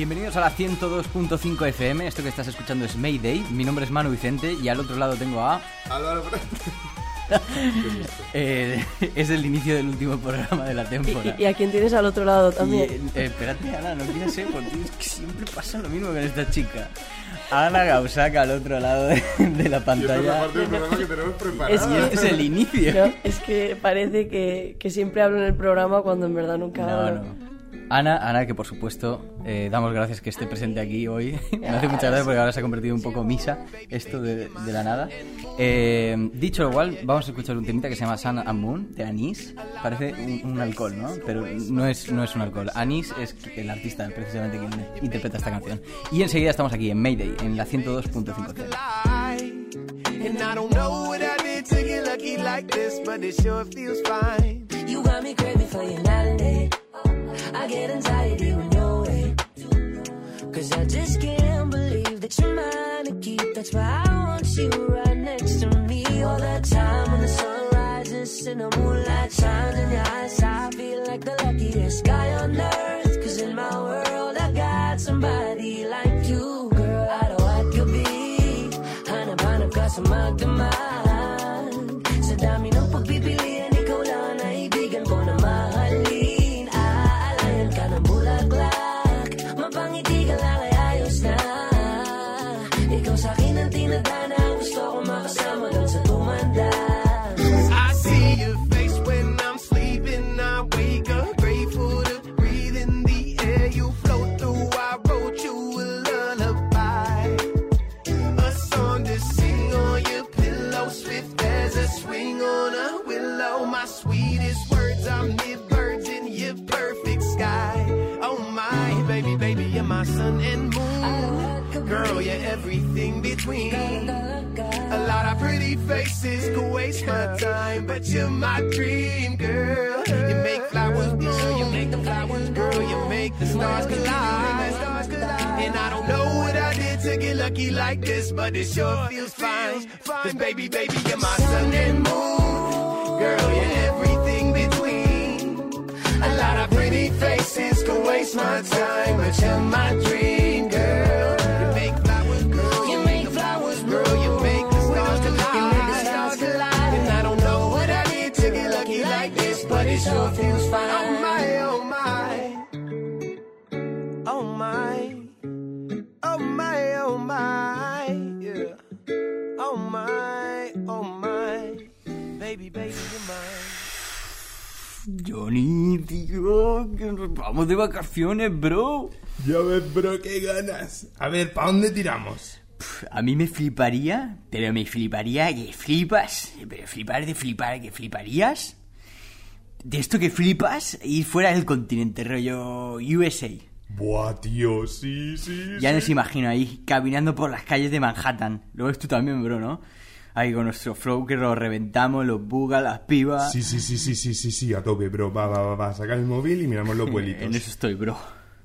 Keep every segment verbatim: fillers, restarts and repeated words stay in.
Bienvenidos a la ciento dos punto cinco F M. Esto que estás escuchando es Mayday. Mi nombre es Manu Vicente y al otro lado tengo a... Álvaro eh, Es el inicio del último programa de la temporada. ¿Y, y a quién tienes al otro lado también? Y, eh, espérate, Ana, no quieres ser, porque es que siempre pasa lo mismo con esta chica. Ana Gausaca al otro lado de, de la pantalla. Y esta es la parte del programa que tenemos preparada. Es que- Y este es el inicio. No, es que parece que, que siempre hablo en el programa cuando en verdad nunca No, hablo. no. Ana, Ana, que por supuesto eh, damos gracias que esté presente aquí hoy. Me hace mucha gracia porque ahora se ha convertido un poco misa esto de, de la nada. Eh, dicho lo cual, vamos a escuchar un temita que se llama Sun and Moon de Anís. Parece un, un alcohol, ¿no? Pero no es, no es un alcohol. Anís es el artista precisamente quien interpreta esta canción. Y enseguida estamos aquí en Mayday, en la ciento dos punto cinco. And I don't know what I did to get lucky like this, but it sure feels fine. You got me craving for your melody. I get anxiety when you're away. Cause I just can't believe that you're mine to keep. That's why I want you right next to me all the time. When the sun rises and the moonlight shines in your eyes, I feel like the luckiest guy on earth. Cause in my world I got somebody like you. Girl, I don't want to be hanap hanap ka sa magdamag. Sa dami ng pagpipilian, ikaw lang ang naibigan ko na mahalin. Aalayan ka ng bulaklak, mapangiti ka lang ay ayos na. Ikaw sa'kin ang tinadhana, gusto ko makasama doon sa tumanda. I see your face when I'm sleeping. I wake up grateful to breathe in the air you float through. I wrote you a lullaby, a song to sing on your pillow, swift as a swing on a willow. My sweetest words are mid-birds in your perfect sky. Oh my, baby, baby, you're my sun and moon. Girl, you're everything between. A lot of pretty faces could waste my time, but you're my dream, girl. You make flowers bloom, you make the flowers grow, you make the stars collide. And I don't know what I did to get lucky like this, but it sure feels fine. Cause baby, baby, you're my sun and moon. Girl, you're everything between. A lot of pretty faces could waste my time, but you're my dream, girl. You make flowers grow, you make flowers grow, you make the stars collide. You make the stars collide. And I don't know what I did to get lucky like this, but it sure feels fine. Oh my, oh my, oh my, oh my, oh my, yeah. Oh my, oh my, baby, baby, you're mine. Johnny, tío, que nos vamos de vacaciones, bro. Ya ves, bro, qué ganas. A ver, ¿para dónde tiramos? A mí me fliparía, pero me fliparía que flipas. Pero flipar de flipar, que fliparías. De esto que flipas, ir fuera del continente, rollo U S A. Buah, tío, sí, sí, Ya sí. nos imagino ahí, caminando por las calles de Manhattan. Lo ves tú también, bro, ¿no? Ahí con nuestro flow que lo reventamos, los bugas, las pibas. Sí, sí, sí, sí, sí, sí, sí, a tope, bro. Va, va, va, va, saca el móvil y miramos los vuelitos. En eso estoy, bro.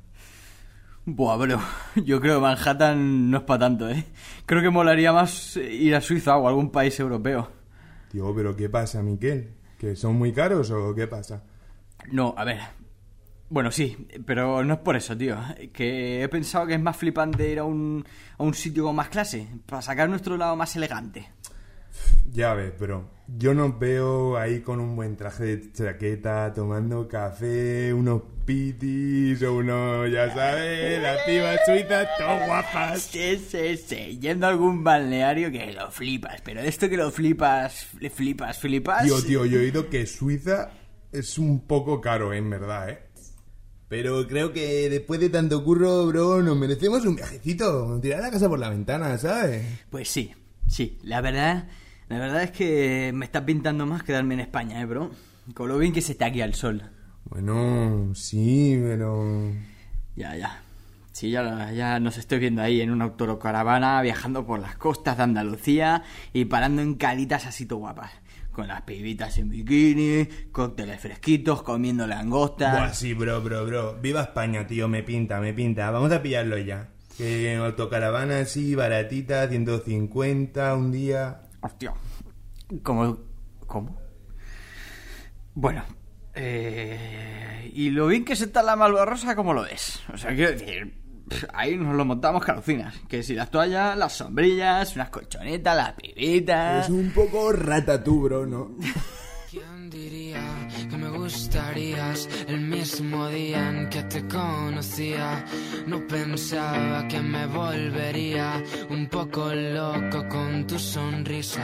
Buah, bro. Yo creo que Manhattan no es para tanto, ¿eh? Creo que molaría más ir a Suiza o a algún país europeo. Tío, pero ¿qué pasa, Miquel? ¿Que son muy caros o qué pasa? No, a ver. Bueno, sí, pero no es por eso, tío. Que he pensado que es más flipante ir a un, a un sitio con más clase, para sacar nuestro lado más elegante. Ya ves, bro. Yo nos veo ahí con un buen traje de chaqueta, tomando café, unos pitis o unos, ya sabes, las pibas suizas, todas guapas. Sí, sí, sí. Yendo a algún balneario que lo flipas, pero de esto que lo flipas, le flipas, flipas... Tío, tío, yo he oído que Suiza es un poco caro, en verdad, ¿eh? Pero creo que después de tanto curro, bro, nos merecemos un viajecito. Tirar la casa por la ventana, ¿sabes? Pues sí, sí. La verdad, la verdad es que me está pintando más quedarme en España, ¿eh, bro? Con lo bien que se está aquí al sol. Bueno, sí, pero... Ya, ya. Sí, ya, ya nos estoy viendo ahí en una autocaravana, viajando por las costas de Andalucía y parando en calitas así todo guapas. Con las pibitas en bikini, cócteles fresquitos, comiendo langostas... Buah, sí, bro, bro, bro. Viva España, tío, me pinta, me pinta. Vamos a pillarlo ya. Que en autocaravana así, baratita, ciento cincuenta un día... Hostia. ¿Cómo? ¿Cómo? Bueno, eh... y lo bien que se está la Malvarrosa, ¿cómo lo ves? O sea, quiero decir... pff, ahí nos lo montamos calocinas. Que si las toallas, las sombrillas, unas colchonetas, las pibitas... Es un poco ratatubro, ¿no? ¿Quién diría que me gustarías el mismo día en que te conocía? No pensaba que me volvería un poco loco con tu sonrisa.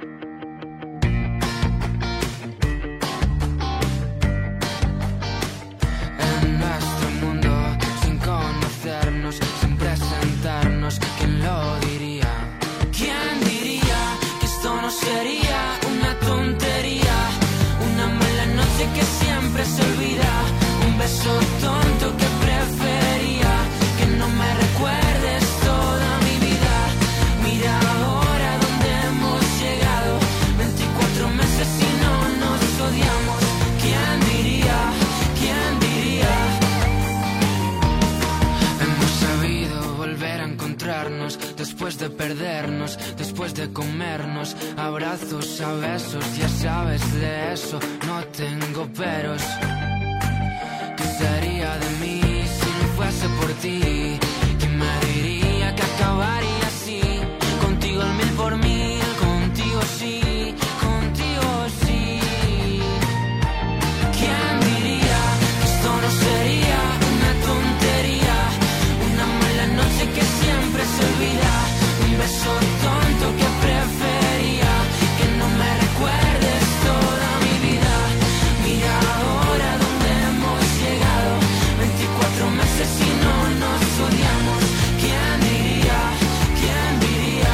En nuestro mundo, sin conocernos, sin presentarnos, ¿quién lo diría? ¿Quién diría que esto no sería una tontería? Que siempre se olvida, un beso tonto que prefería que no me recuerdes toda mi vida. Mira ahora dónde hemos llegado, veinticuatro meses y no nos odiamos. ¿Quién diría? ¿Quién diría? Hemos sabido volver a encontrarnos después de perdernos, después de comernos, abrazos a besos, ya sabes de eso, no tengo peros. ¿Qué sería de mí si no fuese por ti? ¿Quién me diría que acabaría así? Contigo el mil por mil, contigo sí, contigo sí. ¿Quién diría que esto no sería una tontería? Una mala noche que siempre se olvida, un beso tonto que prefería que no me recuerdes toda mi vida. Mira ahora dónde hemos llegado, veinticuatro meses y no nos odiamos. ¿Quién diría? ¿Quién diría?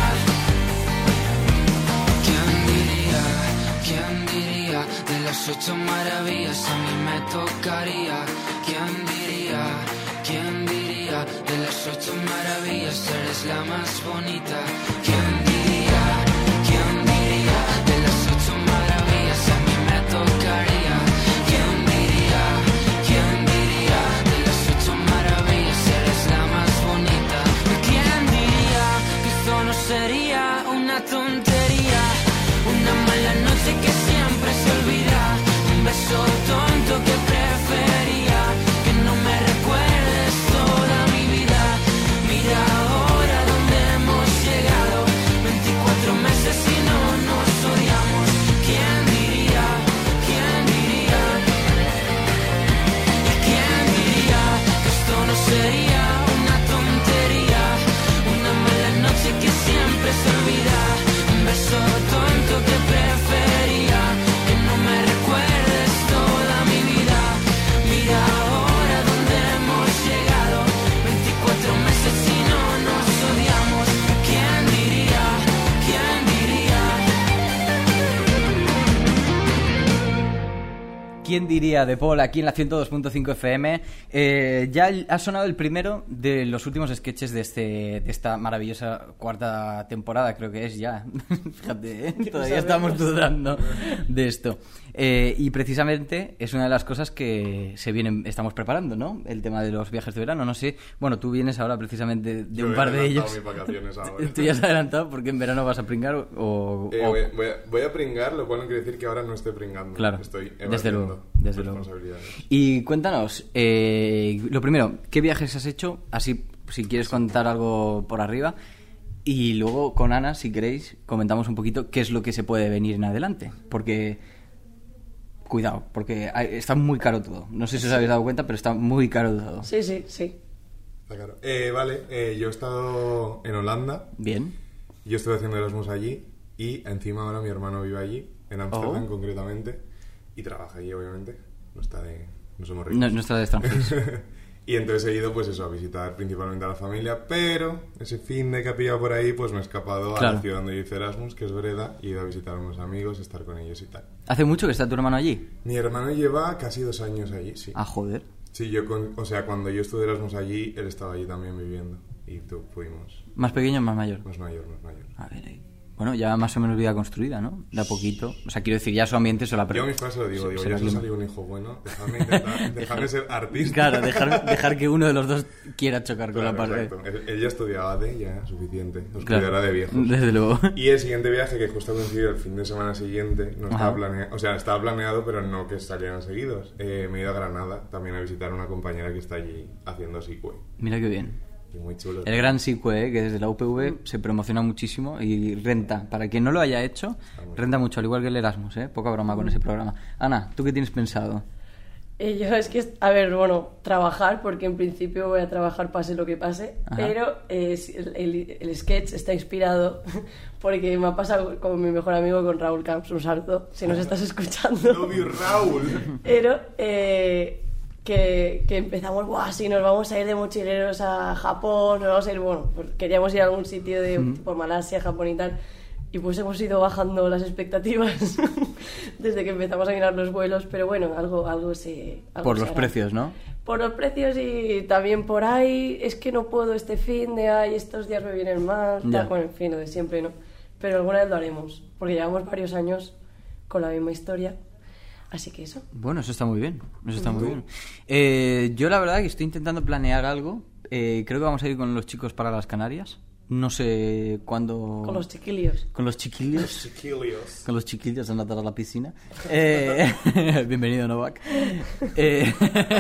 ¿Quién diría? ¿Quién diría? De las ocho maravillas a mí me tocaría. ¿Quién diría? ¿Quién diría? De las ocho maravillas eres la más bonita. ¿Quién diría? ¿Quién diría? De las ocho maravillas a mí me tocaría. ¿Quién diría? ¿Quién diría? De las ocho maravillas eres la más bonita. ¿Quién diría que esto no sería una tontería? Una mala noche que siempre se olvida, un beso tonto que prefería que no me recuerdes toda mi vida. Mira ahora dónde hemos llegado, veinticuatro meses y no nos odiamos. ¿Quién diría? ¿Quién diría? ¿Y quién diría que esto no sería una tontería? Una mala noche que siempre se olvida, un beso tonto que prefería que no me recuerdes toda mi vida. Mira ahora dónde hemos llegado, veinticuatro meses y no nos odiamos. ¿Quién diría? ¿Quién diría? ¿Quién diría? De Paul, aquí en la ciento dos punto cinco F M. Eh, ya el- ha sonado el primero de los últimos sketches de, este, de esta maravillosa cuarta temporada, creo que es ya. Fíjate, ¿eh? Todavía estamos dudando de esto. Eh, y precisamente es una de las cosas que se vienen, estamos preparando, ¿no? El tema de los viajes de verano. No sé, bueno, tú vienes ahora precisamente de Yo un he par de adelantado ellos. mis vacaciones ahora. Tú ya has adelantado porque en verano vas a pringar o... o- Eh, o- voy, voy a, voy a pringar, lo cual no quiere decir que ahora no esté pringando. Claro, Estoy desde evadiendo luego, desde luego. responsabilidades. Y cuéntanos, eh, lo primero, ¿qué viajes has hecho? Así, si quieres contar algo por arriba. Y luego con Ana, si queréis, comentamos un poquito qué es lo que se puede venir en adelante. Porque, cuidado, porque hay- está muy caro todo. No sé si os habéis dado cuenta, pero está muy caro todo. Sí, sí, sí. Está claro. Eh, vale, eh, yo he estado en Holanda, Bien. yo estuve haciendo Erasmus allí y encima ahora mi hermano vive allí, en Ámsterdam Oh. concretamente, y trabaja allí obviamente, no está de... no somos ricos. No, no está de extranjeros. Y entonces he ido pues eso, a visitar principalmente a la familia, pero ese fin de que ha pillado por ahí pues me he escapado a Claro. la ciudad donde yo hice Erasmus, que es Breda, y he ido a visitar a unos amigos, estar con ellos y tal. ¿Hace mucho que está tu hermano allí? Mi hermano lleva casi dos años allí, sí. Ah, joder. Sí, yo con, o sea, cuando yo estuve Erasmus allí, él estaba allí también viviendo. Y tú fuimos. ¿Más pequeño o más mayor? Más mayor, más mayor. A ver, ahí. Bueno, ya más o menos vida construida, ¿no? De a poquito. O sea, quiero decir, ya su ambiente se lo ha Yo a mis padres se lo digo, se- digo, se ya lo os ha ha- salido un hijo bueno, dejadme intentar, dejadme ser artista. Claro, dejar, dejar que uno de los dos quiera chocar con Claro, la pared. exacto. Él, él ya estudiaba A D, ya, suficiente. Os Claro, cuidará de viejos. desde luego. Y el siguiente viaje, que justo coincidió el fin de semana siguiente, no estaba Ajá. planeado, o sea, estaba planeado, pero no que salieran seguidos. Eh, me he ido a Granada también a visitar a una compañera que está allí haciendo S I C U E. Mira qué bien. Y muy chulo. El gran Sicue, ¿eh? Que desde la U P V se promociona muchísimo y renta. Para quien no lo haya hecho, renta mucho, al igual que el Erasmus, ¿eh? Poca broma con ese programa. Ana, ¿tú qué tienes pensado? Eh, yo es que, a ver, bueno, trabajar, porque en principio voy a trabajar pase lo que pase, Ajá. pero eh, el, el, el sketch está inspirado porque me ha pasado con mi mejor amigo, con Raúl Camps, un salto, si nos estás escuchando. Novio Raúl. Pero eh, que, que empezamos, ¡buah! Sí, nos vamos a ir de mochileros a Japón, nos vamos a ir, bueno, pues queríamos ir a algún sitio de Mm. tipo Malasia, Japón y tal. Y pues hemos ido bajando las expectativas desde que empezamos a mirar los vuelos, pero bueno, algo, algo se... Algo Por se los hará. precios, ¿no? Por los precios y también por ahí, es que no puedo este fin de, ay, estos días me vienen mal, Ya. tal, bueno, en fin, lo de siempre, ¿no? Pero alguna vez lo haremos, porque llevamos varios años con la misma historia, así que eso. Bueno, eso está muy bien. Eso está muy bien. Eh, yo la verdad que estoy intentando planear algo. Eh, creo que vamos a ir con los chicos para las Canarias. No sé cuándo... Con los chiquillos. Con los chiquillos. Chiquillos. Con los chiquillos a nadar a la piscina. Eh, bienvenido, Novak. Eh,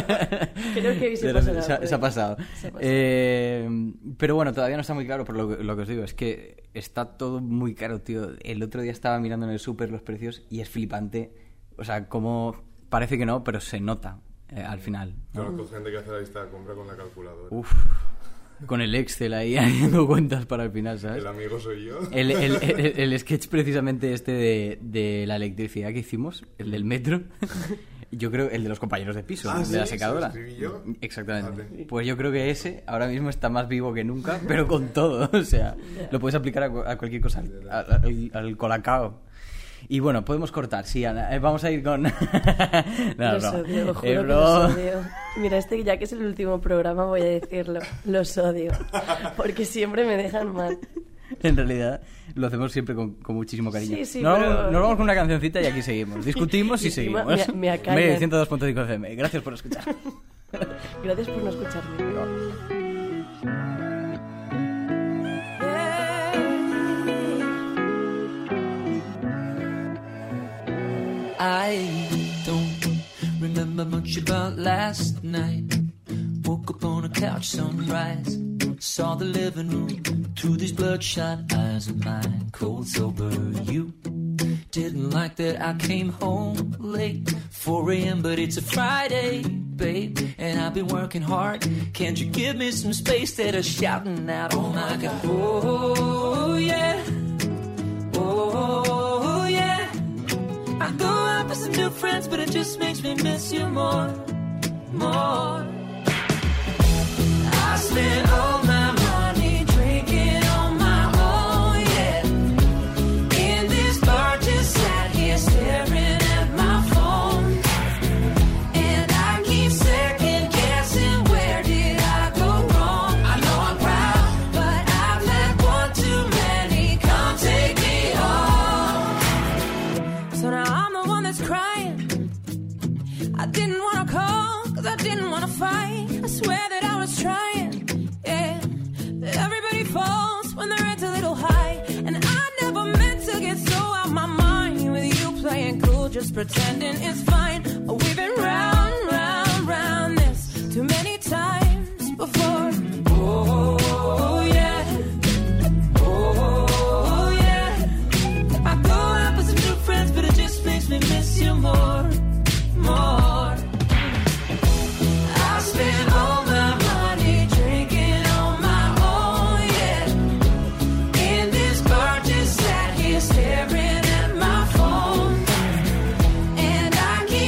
Creo que hoy se pero pasará, se ha- por se ha ahí. pasado. Se ha pasado. Eh, pero bueno, todavía no está muy claro, por lo que, lo que os digo. Es que está todo muy caro, tío. El otro día estaba mirando en el súper los precios y es flipante. O sea, como... Parece que no, pero se nota eh, al final. ¿no? Conozco gente que hace la lista de compra con la calculadora. Uf, con el Excel ahí haciendo cuentas para el final, ¿sabes? El amigo soy yo. El, el, el, el sketch precisamente este de, de la electricidad que hicimos, el del metro, yo creo, el de los compañeros de piso, Ah, de ¿sí? la ¿Se lo secadora. escribí yo? Exactamente. Fíjate. Pues yo creo que ese ahora mismo está más vivo que nunca, pero con todo. O sea, lo puedes aplicar a, cu- a cualquier cosa, al, al, al colacao. Y bueno, podemos cortar, sí, Ana. Eh, vamos a ir con... no, los no. odio, juro Eh, que bro. los odio. Mira, este ya que es el último programa voy a decirlo, los odio, porque siempre me dejan mal. En realidad lo hacemos siempre con, con muchísimo cariño. Sí, sí, nos, pero- vamos, nos vamos con una cancioncita y aquí seguimos. Discutimos y, Y encima seguimos. me- me acallan. ciento dos punto cinco F M. Gracias por escuchar. Gracias por no escucharme. I don't remember much about last night. Woke up on a couch, sunrise. Saw the living room through these bloodshot eyes of mine. Cold sober, you didn't like that I came home late. four a.m. but it's a Friday, babe, and I've been working hard. Can't you give me some space? That are shouting out, oh my God, oh yeah, oh yeah. I go out with some new friends, but it just makes me miss you more, more. I spent all my money drinking on my own, yeah. In this bar, just sat here staring at my phone. And I keep second guessing, where did I go wrong? I know I'm proud, but I've had one too many. Come take me home. So now I'm the one that's crying. I didn't wanna call, cause I didn't wanna fight. I swear that I was trying, yeah. But everybody falls when their head's a little high. And I never meant to get so out my mind. With you playing cool, just pretending it's fine. We've been round, round, round this too many times before. Oh, yeah. Oh, yeah. I go out with some new friends, but it just makes me miss you more, more. I spent all my money drinking on my own, yeah. In this bar, just sat here staring at my phone. And I keep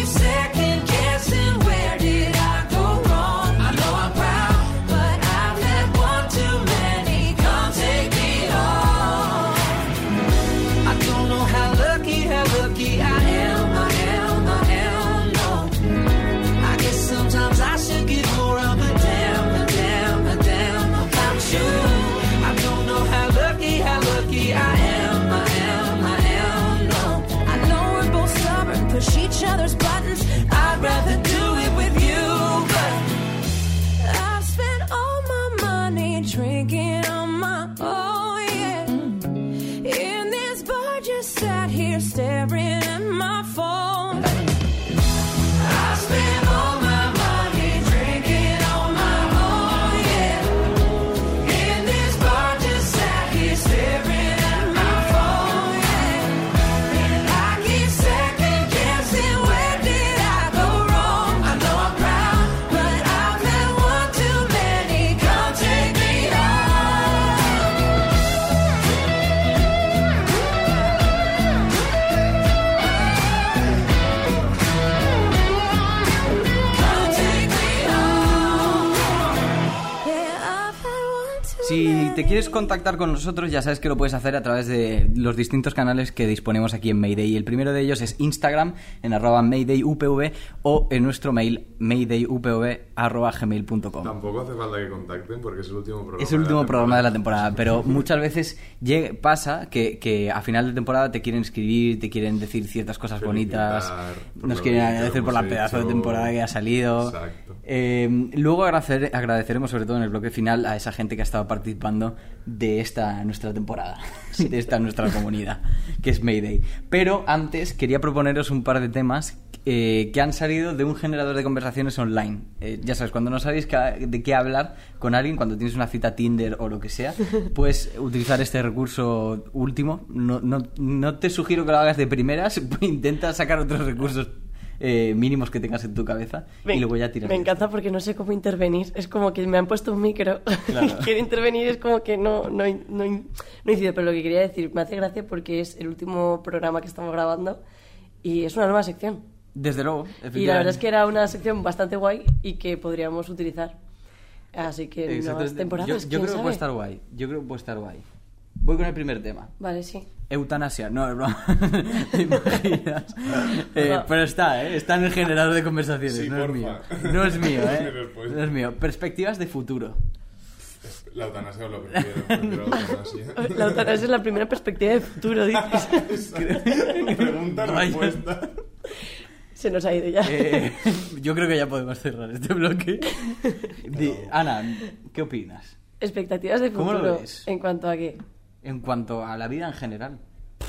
te quieres contactar con nosotros, ya sabes que lo puedes hacer a través de los distintos canales que disponemos aquí en Mayday. El primero de ellos es Instagram, en arroba maydayupv, o en nuestro mail, maydayupv arroba gmail punto com. Tampoco hace falta que contacten porque es el último programa. Es el último programa de la temporada, pero muchas veces llega, pasa que, que a final de temporada te quieren escribir, te quieren decir ciertas cosas bonitas, nos quieren agradecer por la pedazo de temporada que ha salido. Exacto. Eh, luego agradecer, agradeceremos sobre todo en el bloque final a esa gente que ha estado participando de esta nuestra temporada, de esta nuestra comunidad, que es Mayday. Pero antes quería proponeros un par de temas eh, que han salido de un generador de conversaciones online. Eh, ya sabes, cuando no sabéis que, de qué hablar con alguien, cuando tienes una cita Tinder o lo que sea, puedes utilizar este recurso último. No, no, no te sugiero que lo hagas de primeras, intenta sacar otros recursos Eh, mínimos que tengas en tu cabeza me, y luego ya tiras. Me encanta porque no sé cómo intervenir. Es como que me han puesto un micro claro. y quiero intervenir, es como que no, no, no, no incide. Pero lo que quería decir, me hace gracia porque es el último programa que estamos grabando y es una nueva sección. Desde luego. Y la verdad es que era una sección bastante guay y que podríamos utilizar. Así que Exacto. nuevas temporadas. Yo, yo creo sabe? que puede estar guay. Yo creo que puede estar guay. Voy con el primer tema. Vale, sí. Eutanasia, no, es broma. ¿Te imaginas? Eh, No. pero está, ¿eh? Está en el generador de conversaciones, Sí, no es porfa. mío. No es mío, ¿eh? Respuesta. No es mío. Perspectivas de futuro. La eutanasia lo prefiero, prefiero la eutanasia. La eutanasia es la primera perspectiva de futuro, dices. Pregunta, Vaya. respuesta. Se nos ha ido ya. Eh, yo creo que ya podemos cerrar este bloque. Di- Ana, ¿qué opinas? Expectativas de ¿Cómo lo futuro. ves? ¿En cuanto a qué? En cuanto a la vida en general.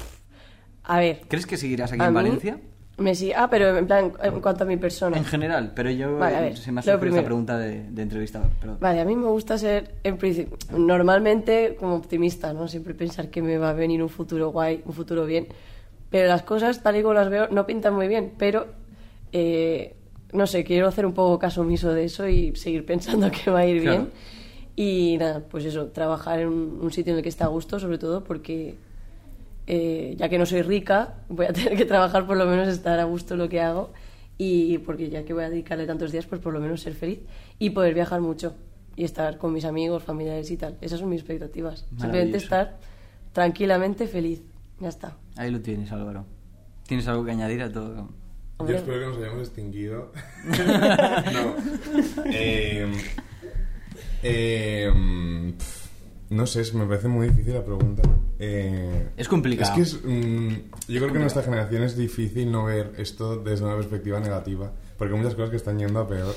A ver. ¿Crees que seguirás aquí a en mí Valencia? Me sí. Ah, pero en plan, en cuanto a mi persona. En general, pero yo Vale, a ver, se me ha lo surgido primero. esta pregunta de, de entrevistador. Perdón. Vale, a mí me gusta ser, en principio, normalmente como optimista, ¿no? Siempre pensar que me va a venir un futuro guay, un futuro bien. Pero las cosas, tal y como las veo, no pintan muy bien. Pero, eh, no sé, quiero hacer un poco caso omiso de eso y seguir pensando que va a ir Claro. bien. Y nada, pues eso, trabajar en un, un sitio en el que esté a gusto, sobre todo porque, eh, ya que no soy rica, voy a tener que trabajar por lo menos estar a gusto en lo que hago. Y porque ya que voy a dedicarle tantos días, pues por lo menos ser feliz y poder viajar mucho y estar con mis amigos, familiares y tal. Esas son mis expectativas. Simplemente Maravilloso. estar tranquilamente feliz. Ya está. Ahí lo tienes, Álvaro. ¿Tienes algo que añadir a todo? Yo Hombre, espero que nos hayamos extinguido. no. Eh, eh, pf, no sé, es- me parece muy difícil la pregunta. Eh, Es complicado. Es que es, mm, yo creo que en nuestra generación es difícil no ver esto desde una perspectiva negativa. Porque hay muchas cosas que están yendo a peor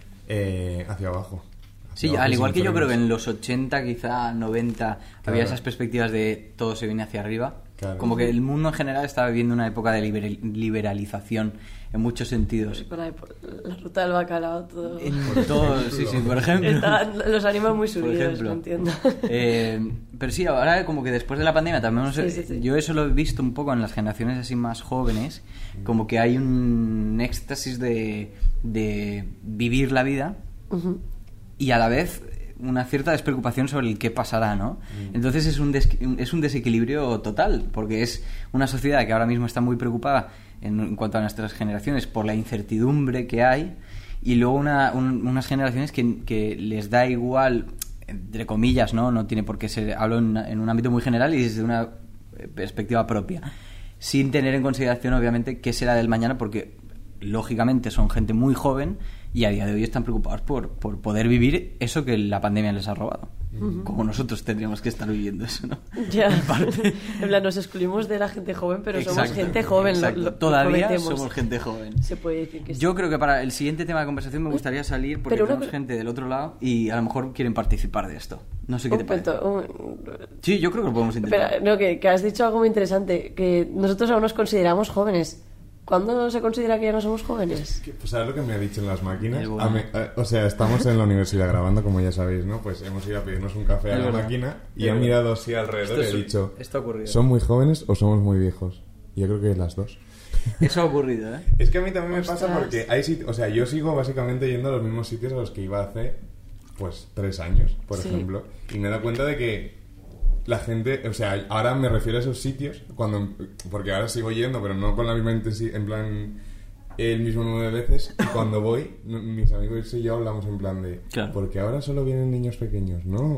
eh, hacia abajo. Hacia Sí, abajo al sin igual que yo creo frenos. que en los ochenta, quizá noventa, había Claro. esas perspectivas de todo se viene hacia arriba. Claro. Como que el mundo en general estaba viviendo una época de liber- liberalización en muchos sentidos. con la, la ruta del bacalao, todo. En todo, sí, sí, por ejemplo. Estaban los ánimos muy Por subidos, ejemplo. lo entiendo. Eh, pero sí, ahora como que después de la pandemia también, no sé, Sí, sí, sí. yo eso lo he visto un poco en las generaciones así más jóvenes, como que hay un éxtasis de, de vivir la vida Ujú. y a la vez una cierta despreocupación sobre el qué pasará, ¿no? Entonces es un, des- es un desequilibrio total, porque es una sociedad que ahora mismo está muy preocupada en, en cuanto a nuestras generaciones por la incertidumbre que hay, y luego una- un- unas generaciones que, que les da igual, entre comillas, ¿no? No tiene por qué ser, hablo en, en un ámbito muy general y desde una eh, perspectiva propia, sin tener en consideración obviamente qué será del mañana, porque lógicamente son gente muy joven y a día de hoy están preocupados por, por poder vivir eso que la pandemia les ha robado. Como nosotros tendríamos que estar viviendo eso, ¿no? Ya. En parte. En plan, nos excluimos de la gente joven, pero somos Exacto, gente joven. lo- exacto. lo- lo Todavía cometemos. somos gente joven. Se puede decir que sí. Yo creo que para el siguiente tema de conversación me gustaría salir porque Pero una tenemos co- gente del otro lado y a lo mejor quieren participar de esto. No sé qué te Un parece. momento, un- Sí, yo creo que lo podemos intentar. Espera, no, que, que has dicho algo muy interesante, que nosotros aún nos consideramos jóvenes. ¿Cuándo se considera que ya no somos jóvenes? Que, pues, ¿sabes lo que me ha dicho en las máquinas? Es bueno. A mí- eh, o sea, estamos en la universidad grabando, como ya sabéis, ¿no? Pues hemos ido a pedirnos un café a Es la verdad. máquina y Es he verdad. mirado así alrededor y Esto he es- dicho, esto ha ocurrido. ¿son muy jóvenes o somos muy viejos? Y yo creo que las dos. Eso ha ocurrido, ¿eh? Es que a mí también me pasa Ostras. porque hay sitios, o sea, yo sigo básicamente yendo a los mismos sitios a los que iba hace, pues, tres años, por Sí. ejemplo. Y me he dado cuenta de que la gente, o sea, ahora me refiero a esos sitios, cuando porque ahora sigo yendo, pero no con la misma intensidad, en plan, el mismo número de veces. Y cuando voy, n- mis amigos y yo hablamos en plan de, Claro. porque ahora solo vienen niños pequeños. No,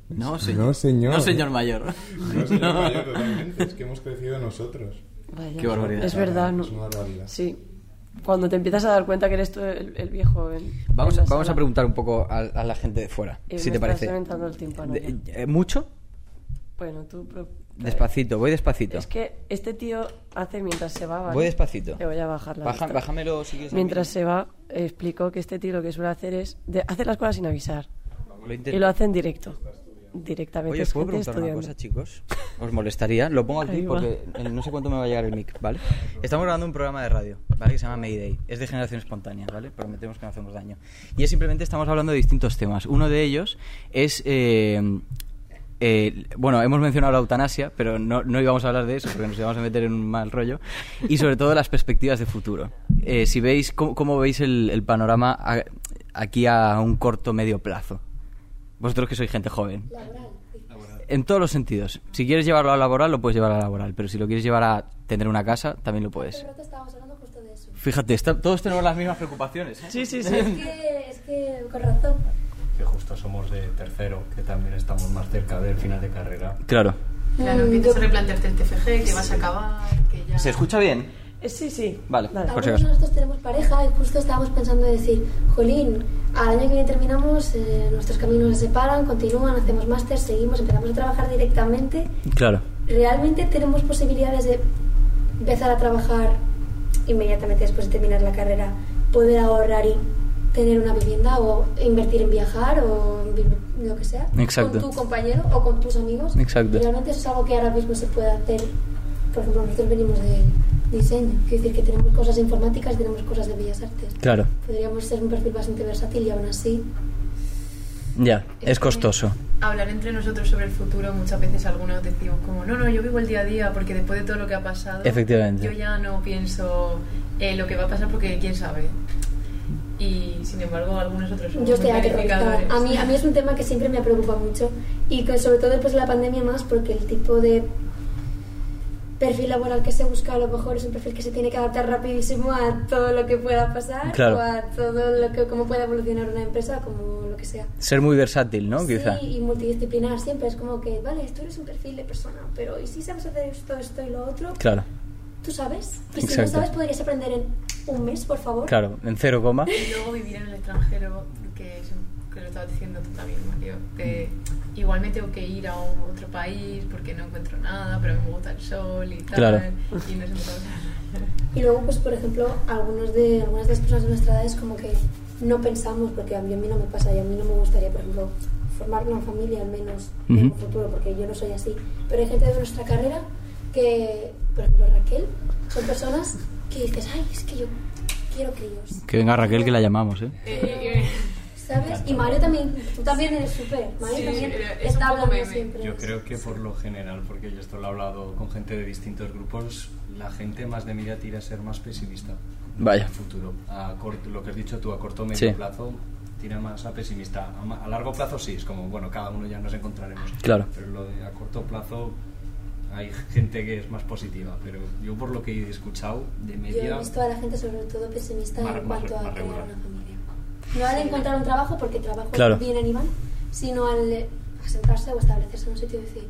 No, señor. No, señor. No, señor mayor. No, señor mayor, totalmente. Es que hemos crecido nosotros. Vaya. Qué barbaridad. Es verdad, ¿no? Es una barbaridad. Sí. Cuando te empiezas a dar cuenta que eres tú el, el viejo. En, Vamos, en la vamos a sala. preguntar un poco a, a la gente de fuera, Eh, si me te estás parece. reventando el tímpano De- ya. eh, ¿Mucho? Bueno, tú... pero- Despacito, voy despacito. Es que este tío hace mientras se va, ¿vale? Voy despacito. Te voy a bajar la Baja- vista. bájamelo si quieres. a Mientras mí. se va, explicó que este tío lo que suele hacer es de, hacer las cosas sin avisar. Lo intento. Y lo hace en directo. Directamente. Oye, es ¿os puedo gente preguntar una estudiando. cosa, chicos? ¿Os molestaría? Lo pongo aquí Ahí va. porque eh, no sé cuánto me va a llegar el mic, ¿vale? Estamos grabando un programa de radio, ¿vale? Que se llama Mayday. Es de generación espontánea, ¿vale? Prometemos que no hacemos daño. Y es simplemente estamos hablando de distintos temas. Uno de ellos es... eh, eh, bueno, hemos mencionado la eutanasia, pero no, no íbamos a hablar de eso porque nos íbamos a meter en un mal rollo. Y sobre todo las perspectivas de futuro. Eh, si veis, ¿cómo, cómo veis el, el panorama a- aquí a un corto medio plazo? Vosotros que sois gente joven. En todos los sentidos. Si quieres llevarlo a laboral, lo puedes llevar a laboral. Pero si lo quieres llevar a tener una casa, también lo puedes. Hace rato estábamos hablando justo de eso. Fíjate, está- todos tenemos las mismas preocupaciones, ¿eh? Sí, sí, sí. Es que, es que con razón. Que justo somos de tercero, que también estamos más cerca del final de carrera. Claro. Claro, Mm, empiezas yo- a replantearte el T F G, que vas a acabar, que ya... ¿Se escucha bien? Eh, sí, sí. Vale, Dale. por si Algunos de acaso. nosotros tenemos pareja y justo estábamos pensando de decir, jolín, al año que viene terminamos, eh, nuestros caminos se separan, continúan, hacemos máster, seguimos, empezamos a trabajar directamente. Claro. ¿Realmente tenemos posibilidades de empezar a trabajar inmediatamente después de terminar la carrera, poder ahorrar y tener una vivienda o invertir en viajar o en vi- lo que sea? Exacto. Con tu compañero o con tus amigos. Exacto. ¿Realmente eso es algo que ahora mismo se puede hacer? Por ejemplo, nosotros venimos de diseño, quiero decir que tenemos cosas informáticas y tenemos cosas de bellas artes. Claro. Podríamos ser un perfil bastante versátil y aún así... Ya, es costoso. Hablar entre nosotros sobre el futuro, muchas veces algunos decimos como, no, no, yo vivo el día a día porque después de todo lo que ha pasado, Efectivamente. yo ya no pienso eh, lo que va a pasar porque quién sabe. Y sin embargo, algunos otros somos Yo estoy muy aterrorizada. planificadores. A mí, a mí es un tema que siempre me preocupa mucho y que sobre todo después de la pandemia más porque el tipo de perfil laboral que se busca a lo mejor es un perfil que se tiene que adaptar rapidísimo a todo lo que pueda pasar Claro. o a todo lo que cómo pueda evolucionar una empresa, como lo que sea. Ser muy versátil, ¿no? Sí, Quizá. y multidisciplinar siempre es como que, vale, tú eres un perfil de persona, pero ¿y si sabes hacer esto, esto y lo otro? Claro, ¿Tú sabes? Y si Exacto. no sabes, podrías aprender en un mes, por favor. claro. En cero coma. Y luego vivir en el extranjero, que, es, que lo estabas diciendo tú también, Mario, que igual me tengo que ir a un- otro país porque no encuentro nada, pero me gusta el sol y tal, Claro. y no sé cosas. Y luego, pues, por ejemplo, algunos de, algunas de las personas de nuestra edad es como que no pensamos, porque a mí, a mí no me pasa y a mí no me gustaría, por ejemplo, formar una familia al menos en un Ujú. futuro, porque yo no soy así. Pero hay gente de nuestra carrera que, por ejemplo, Raquel, son personas que dices, ay, es que yo quiero críos. Que venga Raquel que la llamamos, ¿eh? Eh, ¿Sabes? Y Mario también, tú también eres súper. Mario Sí, también es un está poco hablando meme. siempre. Yo creo que por lo general, porque yo esto lo he hablado con gente de distintos grupos, la gente más de mi edad tira a ser más pesimista. Vaya. En el futuro. A corto, lo que has dicho tú, a corto o medio Sí. plazo, tira más a pesimista. A, ma- a largo plazo sí, es como, bueno, cada uno ya nos encontraremos. Claro. Pero lo de a corto plazo hay gente que es más positiva, pero yo por lo que he escuchado, de Yo media... he visto a la gente sobre todo pesimista Más- en más- cuanto a más crear regular. una familia. No al encontrar un trabajo, porque trabajos Claro. vienen y van, sino al eh, asentarse o establecerse en un sitio y decir,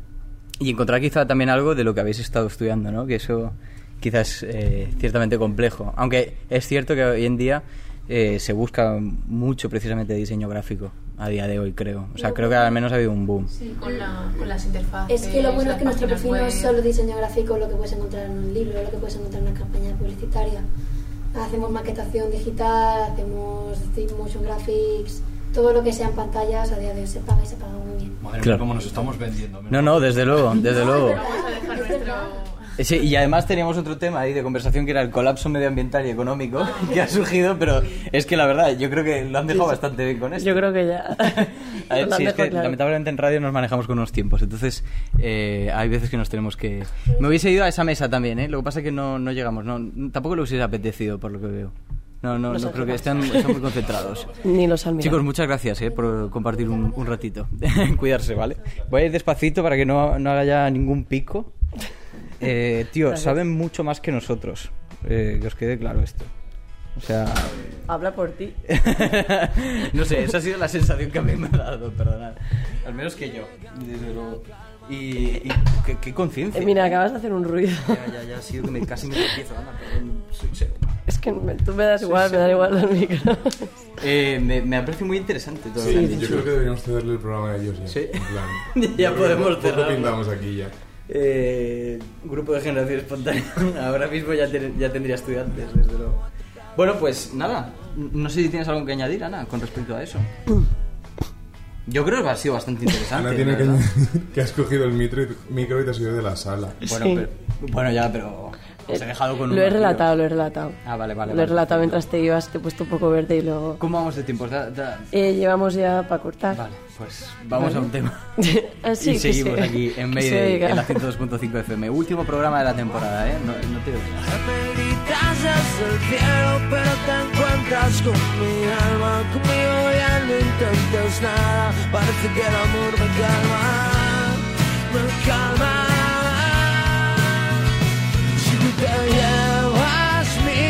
Y encontrar quizá también algo de lo que habéis estado estudiando, ¿no? Que eso quizás es eh, ciertamente complejo. Aunque es cierto que hoy en día eh, se busca mucho precisamente diseño gráfico a día de hoy, creo. O sea, Lo creo que bueno- al menos ha habido un boom. Sí, con, la, con las interfaces. es que lo bueno es las que nuestro páginas perfil no es web. solo diseño gráfico, lo que puedes encontrar en un libro, lo que puedes encontrar en una campaña publicitaria. Hacemos maquetación digital, hacemos motion graphics, todo lo que sea en pantallas a día de hoy se paga y se paga muy bien. Madre mía, Claro. cómo nos estamos vendiendo. No, no, desde luego, desde luego. Vamos a dejar nuestro... Sí, y además teníamos otro tema ahí de conversación que era el colapso medioambiental y económico que ha surgido, pero es que la verdad, yo creo que lo han dejado bastante bien con esto. Yo creo que ya. A ver, Lo han sí, es dejado que claro. lamentablemente en radio nos manejamos con unos tiempos, entonces eh, hay veces que nos tenemos que... Me hubiese ido a esa mesa también, ¿eh? Lo que pasa es que no, no llegamos, no, tampoco le hubiese apetecido por lo que veo. No, no, Los no creo que algebras. están, están muy concentrados. Ni los han mirado. Chicos, muchas gracias eh, por compartir un, un ratito. Cuidarse, ¿vale? Voy a ir despacito para que no, no haya ningún pico. Eh, tío, Gracias. saben mucho más que nosotros. Eh, que os quede claro esto. O sea... Habla por ti. No sé, esa ha sido la sensación que a mí me ha dado, perdonad. Al menos que yo, desde luego. Y, y qué, qué conciencia. Eh, mira, acabas de hacer un ruido. Ya, ya, ya ha sido que me, casi me tropiezo, Ana, perdón. Soy serio. Es que me, tú me das igual, me da igual los micros. Eh, me, me ha parecido muy interesante todo Sí, lo que han yo dicho. creo que deberíamos cederle el programa a ellos ya. Sí. En plan, Ya yo creo podemos que poco cerrarlo. pintamos aquí ya. Eh, grupo de generación espontánea. Ahora mismo ya, ten- ya tendría estudiantes, desde luego. Bueno, pues nada. No sé si tienes algo que añadir, Ana, con respecto a eso. Yo creo que ha sido bastante interesante. Ana tiene que, ¿verdad? que has cogido el micro y, micro y te has ido de la sala. Bueno, Sí. pero, bueno, ya, pero os he dejado con un Lo he vacío. relatado, lo he relatado. Ah, vale, vale. Lo he vale, relatado perfecto. mientras te ibas, te he puesto un poco verde y luego... ¿Cómo vamos de tiempos? Da- da- Eh, llevamos ya para cortar. Vale, pues vamos a un tema. Así Y que seguimos se- aquí en que se Mayday, oiga. en la ciento dos punto cinco F M. Último programa de la temporada, ¿eh? No, no te olvides. Me gritas desde el cielo, pero te encuentras con mi alma. Conmigo ya no intentes nada. Parece que el amor me calma, me calma. Si tú te llevas mi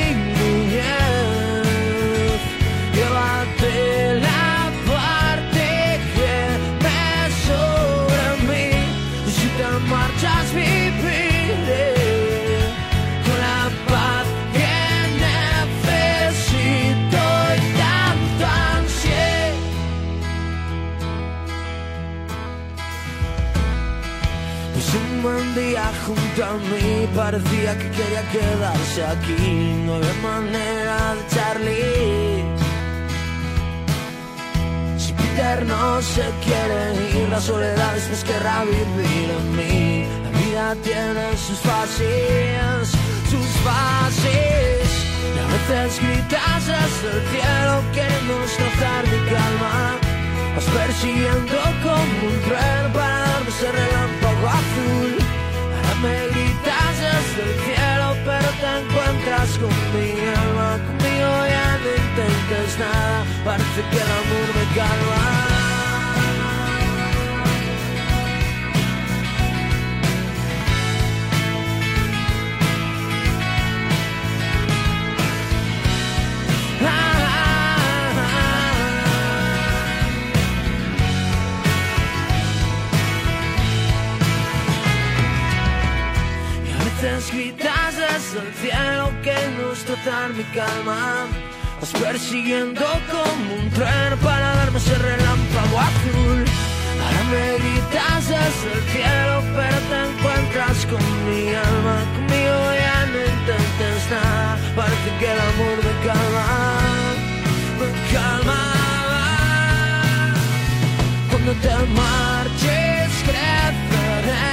niñez, llévate la parte que me sobra a mí. Y si te marchas, viviré con la paz que necesito y tanto ansié. Pues un buen día junto a mí parecía que quería quedarse aquí. No había manera de echarle. Si Peter no se quiere ir, la soledad después querrá vivir en mí. La vida tiene sus fases, sus fases. Y a veces gritas desde el cielo queriendo destrozar mi calma. Vas persiguiendo como un tren para darme ese relámpago azul. Ahora me gritas desde el cielo, pero te encuentras con mi alma. Conmigo ya no intentes nada, parece que el amor me calma. Y a veces gritas desde el cielo que no destrozar mi calma. Vas persiguiendo como un tren para darme ese relámpago azul. Ahora me gritas desde el cielo, pero te encuentras con mi alma. Conmigo ya no intentes nada, parece que el amor me calma, me calma. Cuando te marches creceré,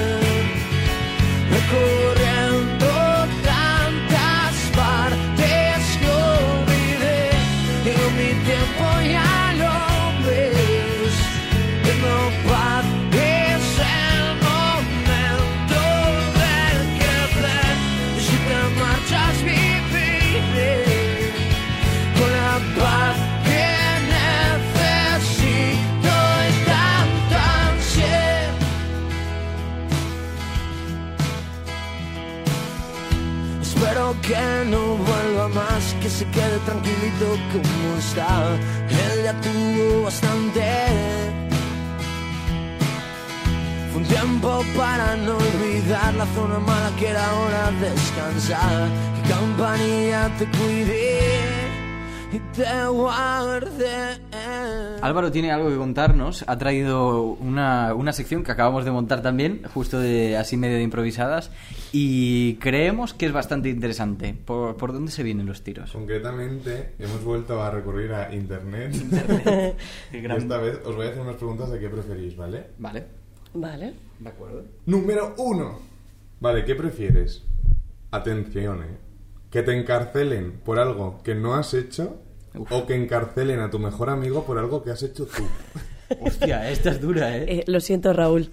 recorriendo tantas partes que olvidé. Digo, mi tiempo ya lo ves, tengo paz, es el momento de crecer. Y si te marchas viviré con la paz que necesito y tanto ansié. Espero que no vuelva más, que se quede tranquilito como está. Él ya tuvo bastante. Fue un tiempo para no olvidar la zona mala que era hora de descansar. Que campanilla te cuidé y te guardé. Álvaro tiene algo que contarnos. Ha traído una, una sección que acabamos de montar también, justo de así medio de improvisadas, y creemos que es bastante interesante. ¿Por, por dónde se vienen los tiros? Concretamente, hemos vuelto a recurrir a internet. Qué Y gran- esta vez os voy a hacer unas preguntas de qué preferís, ¿vale? Vale, Vale. de acuerdo. Número uno. Vale, ¿qué prefieres? Atención, ¿eh? Que te encarcelen por algo que no has hecho Uf. o que encarcelen a tu mejor amigo por algo que has hecho tú. Hostia, esta es dura, ¿eh? Eh, lo siento, Raúl.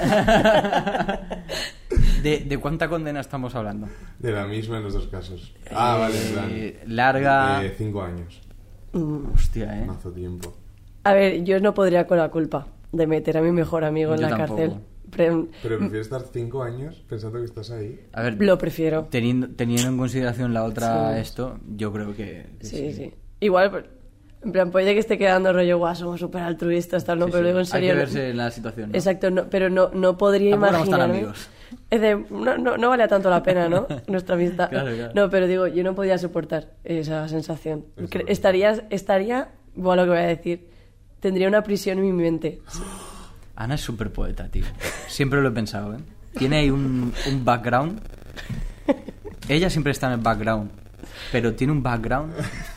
¿De, de cuánta condena estamos hablando? De la misma en los dos casos. Ah, Eh, vale, en plan. larga. Eh, cinco años. Mm. Hostia, ¿eh? Mazo tiempo. A ver, yo no podría con la culpa de meter a mi mejor amigo en Yo la tampoco. cárcel. Pre- Pero prefieres estar cinco años pensando que estás ahí. A ver, Lo prefiero. Teniendo, teniendo en consideración la otra Sí. esto, yo creo que... que Sí, sí. Igual, pero- en plan, puede que esté quedando rollo, guau, somos súper altruistas, tal, no, Sí, pero sí. luego en Hay serio... que verse en la situación, ¿no? Exacto, no, pero no, no podría Tampoco éramos tan imaginarme... amigos. Es de, no, no, no valía tanto la pena, ¿no? Nuestra amistad. Claro, claro. No, pero digo, yo no podía soportar esa sensación. Es Cre- verdad. Estaría, estaría, bueno, lo que voy a decir, tendría una prisión en mi mente. Ana es súper poeta, tío. Siempre lo he pensado, ¿eh? Tiene ahí un, un background. Ella siempre está en el background, pero tiene un background.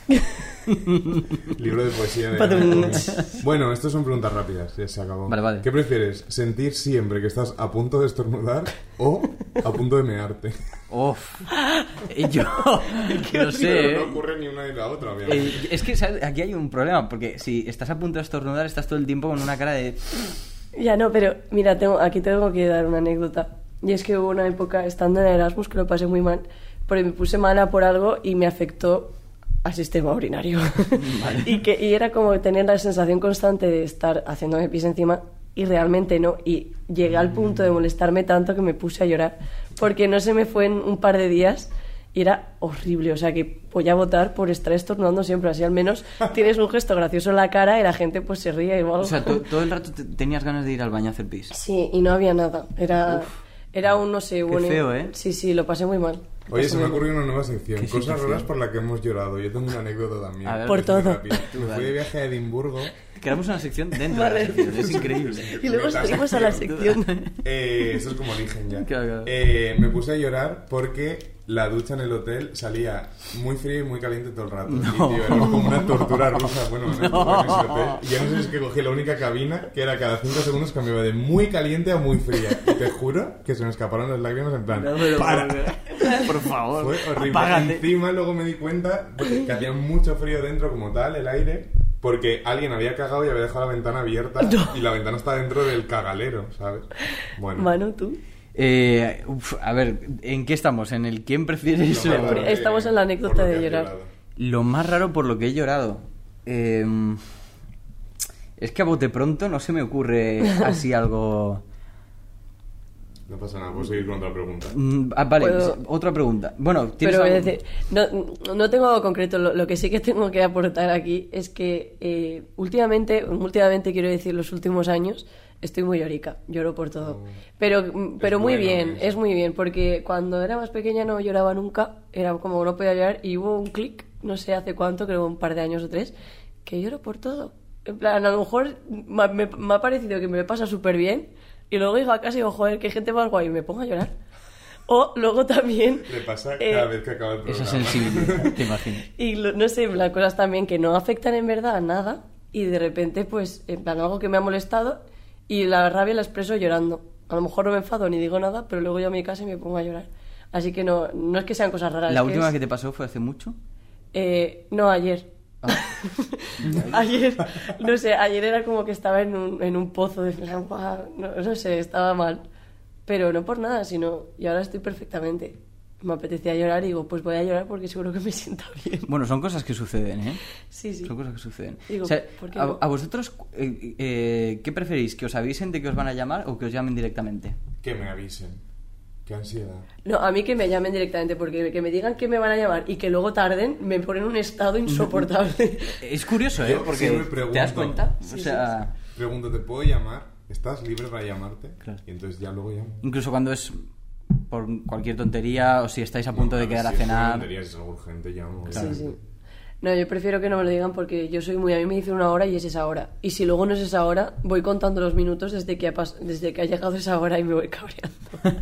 Libro de poesía de... Padum. Bueno, estas son preguntas rápidas, ya se acabó. Vale, vale. ¿Qué prefieres? ¿Sentir siempre que estás a punto de estornudar o a punto de mearte? Uf. Y yo no sé, ¿eh? No ocurre ni una ni la otra, obviamente. Eh, es que ¿sabes? Aquí hay un problema, porque si estás a punto de estornudar, estás todo el tiempo con una cara de... Ya no, pero mira, tengo, aquí tengo que dar una anécdota. Y es que hubo una época estando en Erasmus que lo pasé muy mal, porque me puse mala por algo y me afectó al sistema urinario. y, que, y era como tener la sensación constante de estar haciéndome pis encima y realmente no. Y llegué al punto de molestarme tanto que me puse a llorar, porque no se me fue en un par de días y era horrible. O sea que voy a votar por estar estornudando siempre, así al menos tienes un gesto gracioso en la cara y la gente pues se ríe o algo. O sea, to- todo el rato te- tenías ganas de ir al baño a hacer pis. Sí, y no había nada. Era, era un, no sé, bueno, feo, ¿eh? Sí, sí, lo pasé muy mal. Lo Oye, pasé se me ha muy mal. ocurrido una nueva sección. ¿Qué Cosas situación? raras por las que hemos llorado. Yo tengo una anécdota también. A ver, Por Es muy todo. rápida. Tú, Me dale. fui de viaje a Edimburgo. Creamos una sección dentro Vale. de la sección, es increíble. Y luego Meta seguimos a la sección. Eh, eso es como origen ya. Claro, claro. Eh, me puse a llorar porque la ducha en el hotel salía muy fría y muy caliente todo el rato. No. Y, tío, era como una tortura rusa. Bueno, no, No. en ese hotel. Y ya no sé si es que cogí la única cabina que era cada cinco segundos cambiaba de muy caliente a muy fría. Y te juro que se me escaparon las lágrimas en plan, No, pero- ¡para! Por favor, Fue horrible. apágate. Encima luego me di cuenta que hacía mucho frío dentro como tal, el aire, porque alguien había cagado y había dejado la ventana abierta y la ventana está dentro del cagalero, ¿sabes? Bueno. Manu, tú. Eh, uf, a ver, ¿en qué estamos? ¿En el quién prefiere Lo eso? más raro que- Estamos en la anécdota por lo de que has llorar. llorado. Lo más raro por lo que he llorado. Eh, es que a bote pronto no se me ocurre así algo. No pasa nada, puedo seguir con otra pregunta. Mm, ah, vale, Puedo- otra pregunta. Bueno, ¿tienes Pero voy a algo? decir, no, no tengo algo concreto. Lo, lo que sí que tengo que aportar aquí es que eh, últimamente, últimamente quiero decir los últimos años, estoy muy llorica. Lloro por todo. Pero, pero Es muy bueno bien, eso. es muy bien. Porque cuando era más pequeña no lloraba nunca. Era como no podía llorar. Y hubo un clic, no sé hace cuánto, creo un par de años o tres, que lloro por todo. En plan, a lo mejor me, me- me ha parecido que me lo pasa súper bien. Y luego llego a casa y digo, joder, qué gente más guay. Y me pongo a llorar. O luego también... Le pasa eh, cada vez que acaba el programa. Esa sensibilidad, te imaginas. Y lo- no sé, las cosas también que no afectan en verdad a nada y de repente, pues, en plan, algo que me ha molestado y la rabia la expreso llorando. A lo mejor no me enfado ni digo nada, pero luego yo a mi casa y me pongo a llorar. Así que no, no es que sean cosas raras. ¿La es última es- que te pasó fue hace mucho? Eh, no, ayer. Ah. Ayer, no sé, ayer era como que estaba en un, en un pozo de plan, "Guau", no, no sé, estaba mal. Pero no por nada, sino, y ahora estoy perfectamente. Me apetecía llorar y digo, pues voy a llorar porque seguro que me sienta bien. Bueno, son cosas que suceden, ¿eh? Sí, sí. Son cosas que suceden. Digo, O sea, ¿por qué a, no? a vosotros, eh, eh, ¿qué preferís? ¿Que os avisen de que os van a llamar o que os llamen directamente? Que me avisen. Qué ansiedad. No, a mí que me llamen directamente, porque que me digan que me van a llamar y que luego tarden, me ponen en un estado insoportable. Es curioso, ¿eh? Yo Porque siempre pregunto. ¿te das cuenta? Sí, o sí, sea, Pregunto, ¿te puedo llamar? ¿Estás libre para llamarte? Claro. Y entonces ya luego llamo. incluso cuando es por cualquier tontería o si estáis a punto de No, quedar a si es una cenar. tontería, si es algo urgente, llamo. Sí, sí. No, yo prefiero que no me lo digan porque yo soy muy... A mí me dicen una hora y es esa hora. Y si luego no es esa hora, voy contando los minutos desde que ha, pas- desde que ha llegado esa hora y me voy cabreando.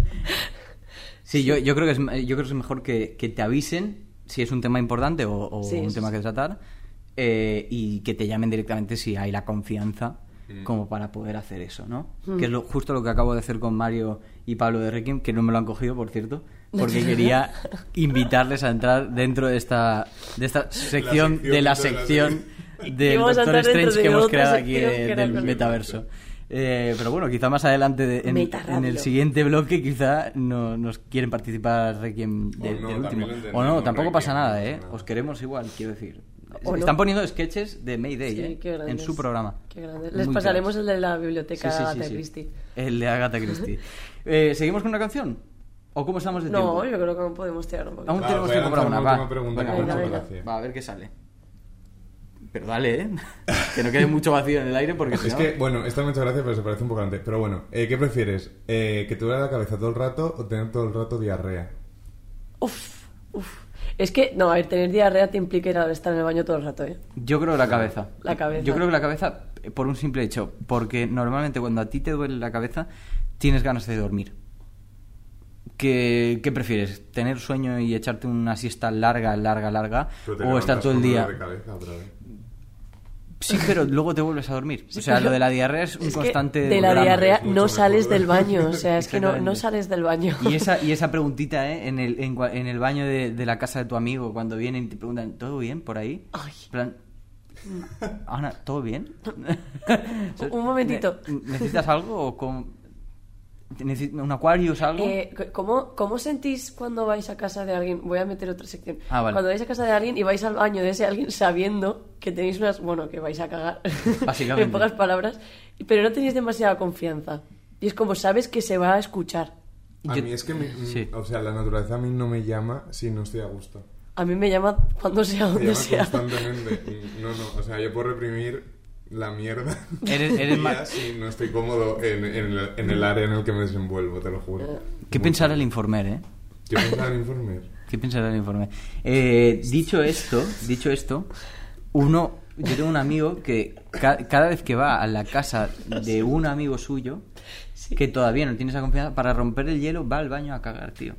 Sí, Yo, yo creo que es, yo creo que es mejor que, que te avisen si es un tema importante o, o Sí, un eso tema sí. que tratar eh, y que te llamen directamente si hay la confianza como para poder hacer eso, ¿no? Mm. Que es lo, justo lo que acabo de hacer con Mario y Pablo de Requiem, que no me lo han cogido, por cierto, porque quería invitarles a entrar dentro de esta, de esta sección, sección de la dentro de la sección del Íbamos a Doctor entrar dentro Strange de que hemos otra creado aquí sección de- que era del con- metaverso. Eh, pero bueno, quizá más adelante de- en, Metaradio. en el siguiente bloque quizá no, nos quieren participar Requiem de- O no, del último. también lo O no, entendemos, tampoco pasa Requiem, nada, no ¿eh? pasa nada. Os queremos igual, quiero decir. ¿O no? Están poniendo sketches de Mayday, Sí, ¿eh? qué grandes. En su programa. Qué grande. Les Muy pasaremos cracks. el de la biblioteca Sí, sí, sí, Agatha sí. Christie. El de Agatha Christie. eh, ¿Seguimos con una canción? ¿O cómo estamos de tiempo? No, yo creo que aún podemos tirar un poquito. Aún Va, tenemos voy a tiempo para lanzar una. una Va. última pregunta Venga, que me ha venga, hecho venga. gracia. Va, a ver qué sale. Pero dale, ¿eh? Que no quede mucho vacío en el aire porque si Es no... que, bueno, esta me ha hecho gracia, pero se parece un poco antes. Pero bueno, eh, ¿qué prefieres? Eh, ¿Que te duele la cabeza todo el rato o tener todo el rato diarrea? Uf, uf. Es que, no, a ver, tener diarrea te implica ir a estar en el baño todo el rato, ¿eh? Yo creo la cabeza. La cabeza. Yo creo que la cabeza, eh, por un simple hecho. Porque normalmente cuando a ti te duele la cabeza, tienes ganas de dormir. ¿Qué, qué prefieres? ¿Tener sueño y echarte una siesta larga, larga, larga? Pero te ¿O estar levantas todo el con día...? dolor de cabeza otra vez. Sí, pero luego te vuelves a dormir. O sea, pero- lo de la diarrea es un Es que constante... de la drama. diarrea es mucho no mejor. sales del baño, o sea, es que no, no Exactamente. sales del baño. Y esa, y esa preguntita, ¿eh? En el, en, cua- en el baño de, de la casa de tu amigo, cuando vienen y te preguntan, ¿todo bien por ahí? Ay. En plan, Ana, ¿todo bien? Un momentito. Ne- ¿Necesitas algo o con... ¿Necesitas un acuario o algo? Eh, ¿cómo, ¿Cómo sentís cuando vais a casa de alguien? Voy a meter otra sección. Ah, vale. Cuando vais a casa de alguien y vais al baño de ese alguien sabiendo que tenéis unas... Bueno, que vais a cagar. Básicamente. En pocas palabras. Pero no tenéis demasiada confianza. Y es como sabes que se va a escuchar. A Yo- mí es que, me- sí. o sea, la naturaleza a mí no me llama si no estoy a gusto. A mí me llama cuando sea, Me donde llama sea. constantemente. Y No, no, o sea, yo puedo reprimir la mierda Eres- eres ya más- si no estoy cómodo en, en el, en el área en el que me desenvuelvo, te lo juro. ¿Qué pensará el informer, eh? ¿Qué pensaba el informe? ¿Qué pensará el informe? Eh, dicho esto, dicho esto, uno, yo tengo un amigo que ca- cada vez que va a la casa de un amigo suyo, que todavía no tiene esa confianza, para romper el hielo va al baño a cagar, tío.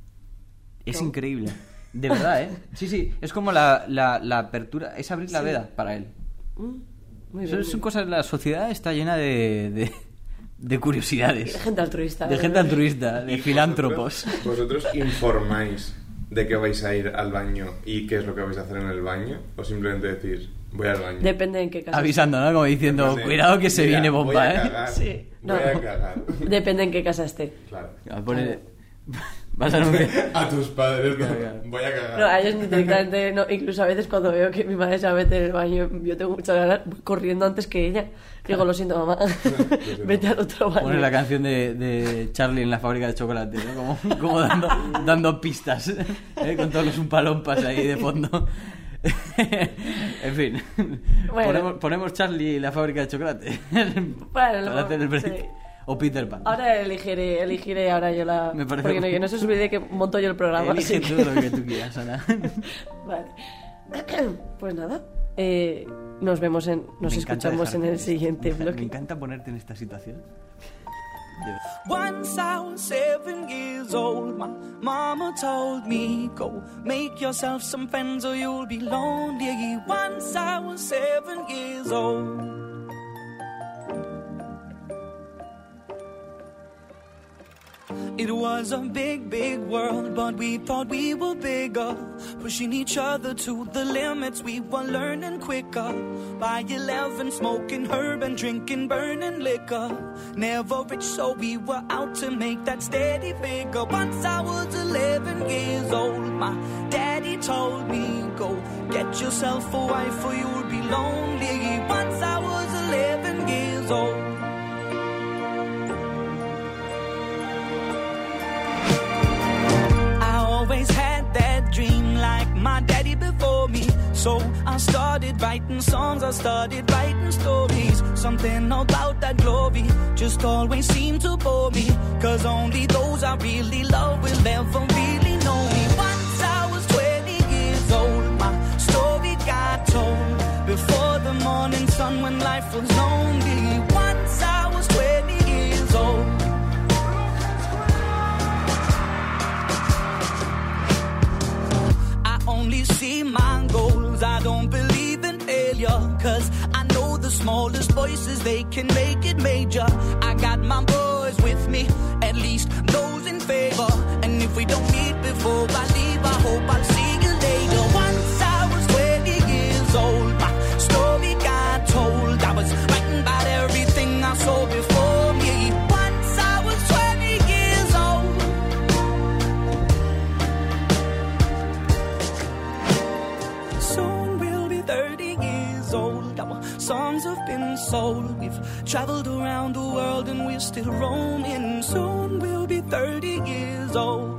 Es No. increíble. De verdad, ¿eh? Sí, sí, es como la, la, la apertura, es abrir la Sí. veda para él. Mm, muy Son, bien, son muy cosas, la sociedad está llena de, de, de curiosidades. bien. Gente altruista. De ¿eh? gente altruista, de filántropos. ¿Vosotros, vosotros informáis de que vais a ir al baño y qué es lo que vais a hacer en el baño? ¿O simplemente decís, voy al baño? Depende en qué casa. Avisando, ¿no? Como diciendo, Entonces, cuidado que se mira, viene voy bomba, a ¿eh? cagar, Sí, no. Voy a cagar. Depende en qué casa esté. Claro. Va a poner- Vas a anunciar. A tus padres, no. Claro, claro. Voy a cagar. No, a ellos ni directamente, no. Incluso a veces cuando veo que mi madre se va a meter en el baño, yo tengo muchas ganas, voy corriendo antes que ella. Digo, lo siento, mamá, vete al otro baño. Poner la canción de, de Charlie en la fábrica de chocolate, ¿no? Como, como dando, dando pistas, ¿eh? Con todos los umpalompas ahí de fondo. En fin, Bueno. ponemos, ponemos Charlie y la fábrica de chocolate Bueno, para lo- hacer el break. sí. O Peter Pan. Ahora elegiré, elegiré ahora yo la... Me parece- Porque no, que no se os olvide que monto yo el programa. Elige así tú que- lo que tú quieras, Ana. Vale. Pues nada, eh, nos vemos en... Nos Me encanta escuchamos en dejarte- el siguiente Me bloque. encanta ponerte en esta situación. Once I was seven years old, my mama told me, go make yourself some friends or you'll be lonely. Once I was seven years old. It was a big, big world, but we thought we were bigger. Pushing each other to the limits, we were learning quicker. By eleven, smoking herb and drinking burning liquor. Never rich, so we were out to make that steady figure. Once I was eleven years old, my daddy told me, go get yourself a wife or you'll be lonely. Once I was eleven years old. Always had that dream like my daddy before me. So I started writing songs, I started writing stories. Something about that glory just always seemed to bore me. Cause only those I really love will ever really know me. Once I was twenty years old, my story got told. Before the morning sun when life was lonely. Once I was twenty years old. Only see my goals, I don't believe in failure. Cause I know the smallest voices, they can make it major. I got my boys with me, at least those in favor. And if we don't meet before I leave, I hope I'll see you later. Once I was twenty years old, my story got told. I was writing about everything I saw before me. Once I was twenty years old. Soon we'll be have been sold. We've traveled around the world and we're still roaming. Soon we'll be thirty years old.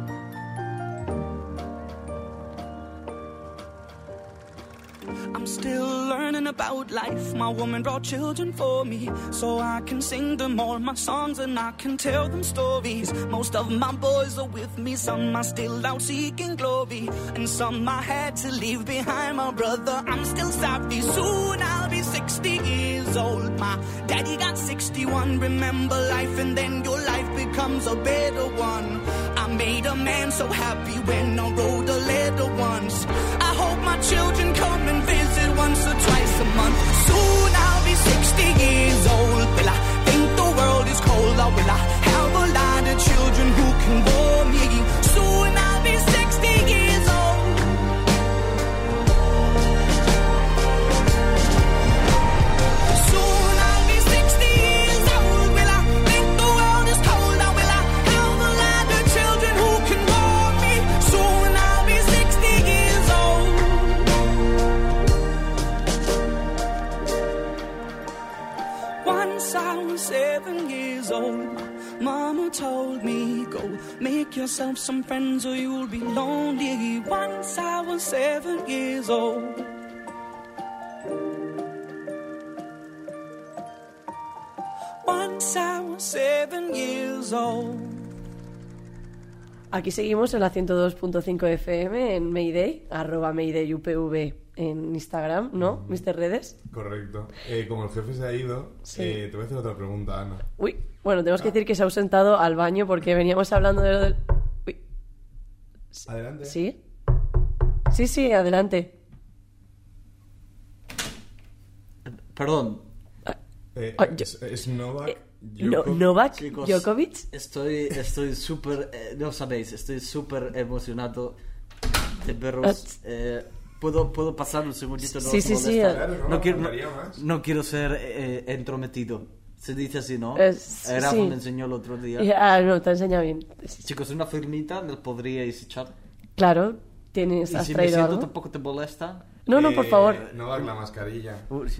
I'm still learning about life. My woman brought children for me, so I can sing them all my songs and I can tell them stories. Most of my boys are with me, some are still out seeking glory, and some I had to leave behind. My brother, I'm still sorry. Soon I'll be sixty years old. My daddy got sixty-one. Remember life and then your life becomes a better one. I made a man so happy when I wrote a letter once. I hope my children come and visit once or twice a month. Soon I'll be sixty years old. Will I think the world is cold, or will I have a lot of children who can bore me? Soon I'll be sixty years old. Soon I'll be sixty years old. Will I think the world is cold, or will I have a lot of children who can bore me? Soon I'll be sixty years old. Once I was seven years old, Mama told me, go make yourself some friends or you'll be lonely. Once I was seven years old. Once I was seven years old. Aquí seguimos en la ciento dos punto cinco F M en Mayday, arroba Mayday U P V en Instagram, ¿no, mister Redes? Correcto. Eh, como el jefe se ha ido, Sí. eh, te voy a hacer otra pregunta, Ana. Uy, bueno, tenemos que decir que se ha ausentado al baño porque veníamos hablando de lo del... Uy. Adelante. ¿Sí? Sí, sí, adelante. Perdón. Eh, Ah, yo- es, es Novak. No- Djoko- Novak Chicos, Djokovic. Estoy estoy súper, eh, no sabéis, estoy súper emocionado de veros. Eh, ¿puedo, ¿Puedo pasar un segundito? ¿No Sí, os sí, sí, molesta? Claro, no, no, quiero, no, faltaría más. no quiero ser eh, entrometido. Se dice así, ¿no? Eh, Eh, Rafa sí. me enseñó el otro día. Ah, no, te enseña bien. Chicos, una firmita me podríais echar. Claro, tienes, Y has si me traído siento algo. tampoco te molesta. No, no, por Eh, favor, Novak, la mascarilla. Uy.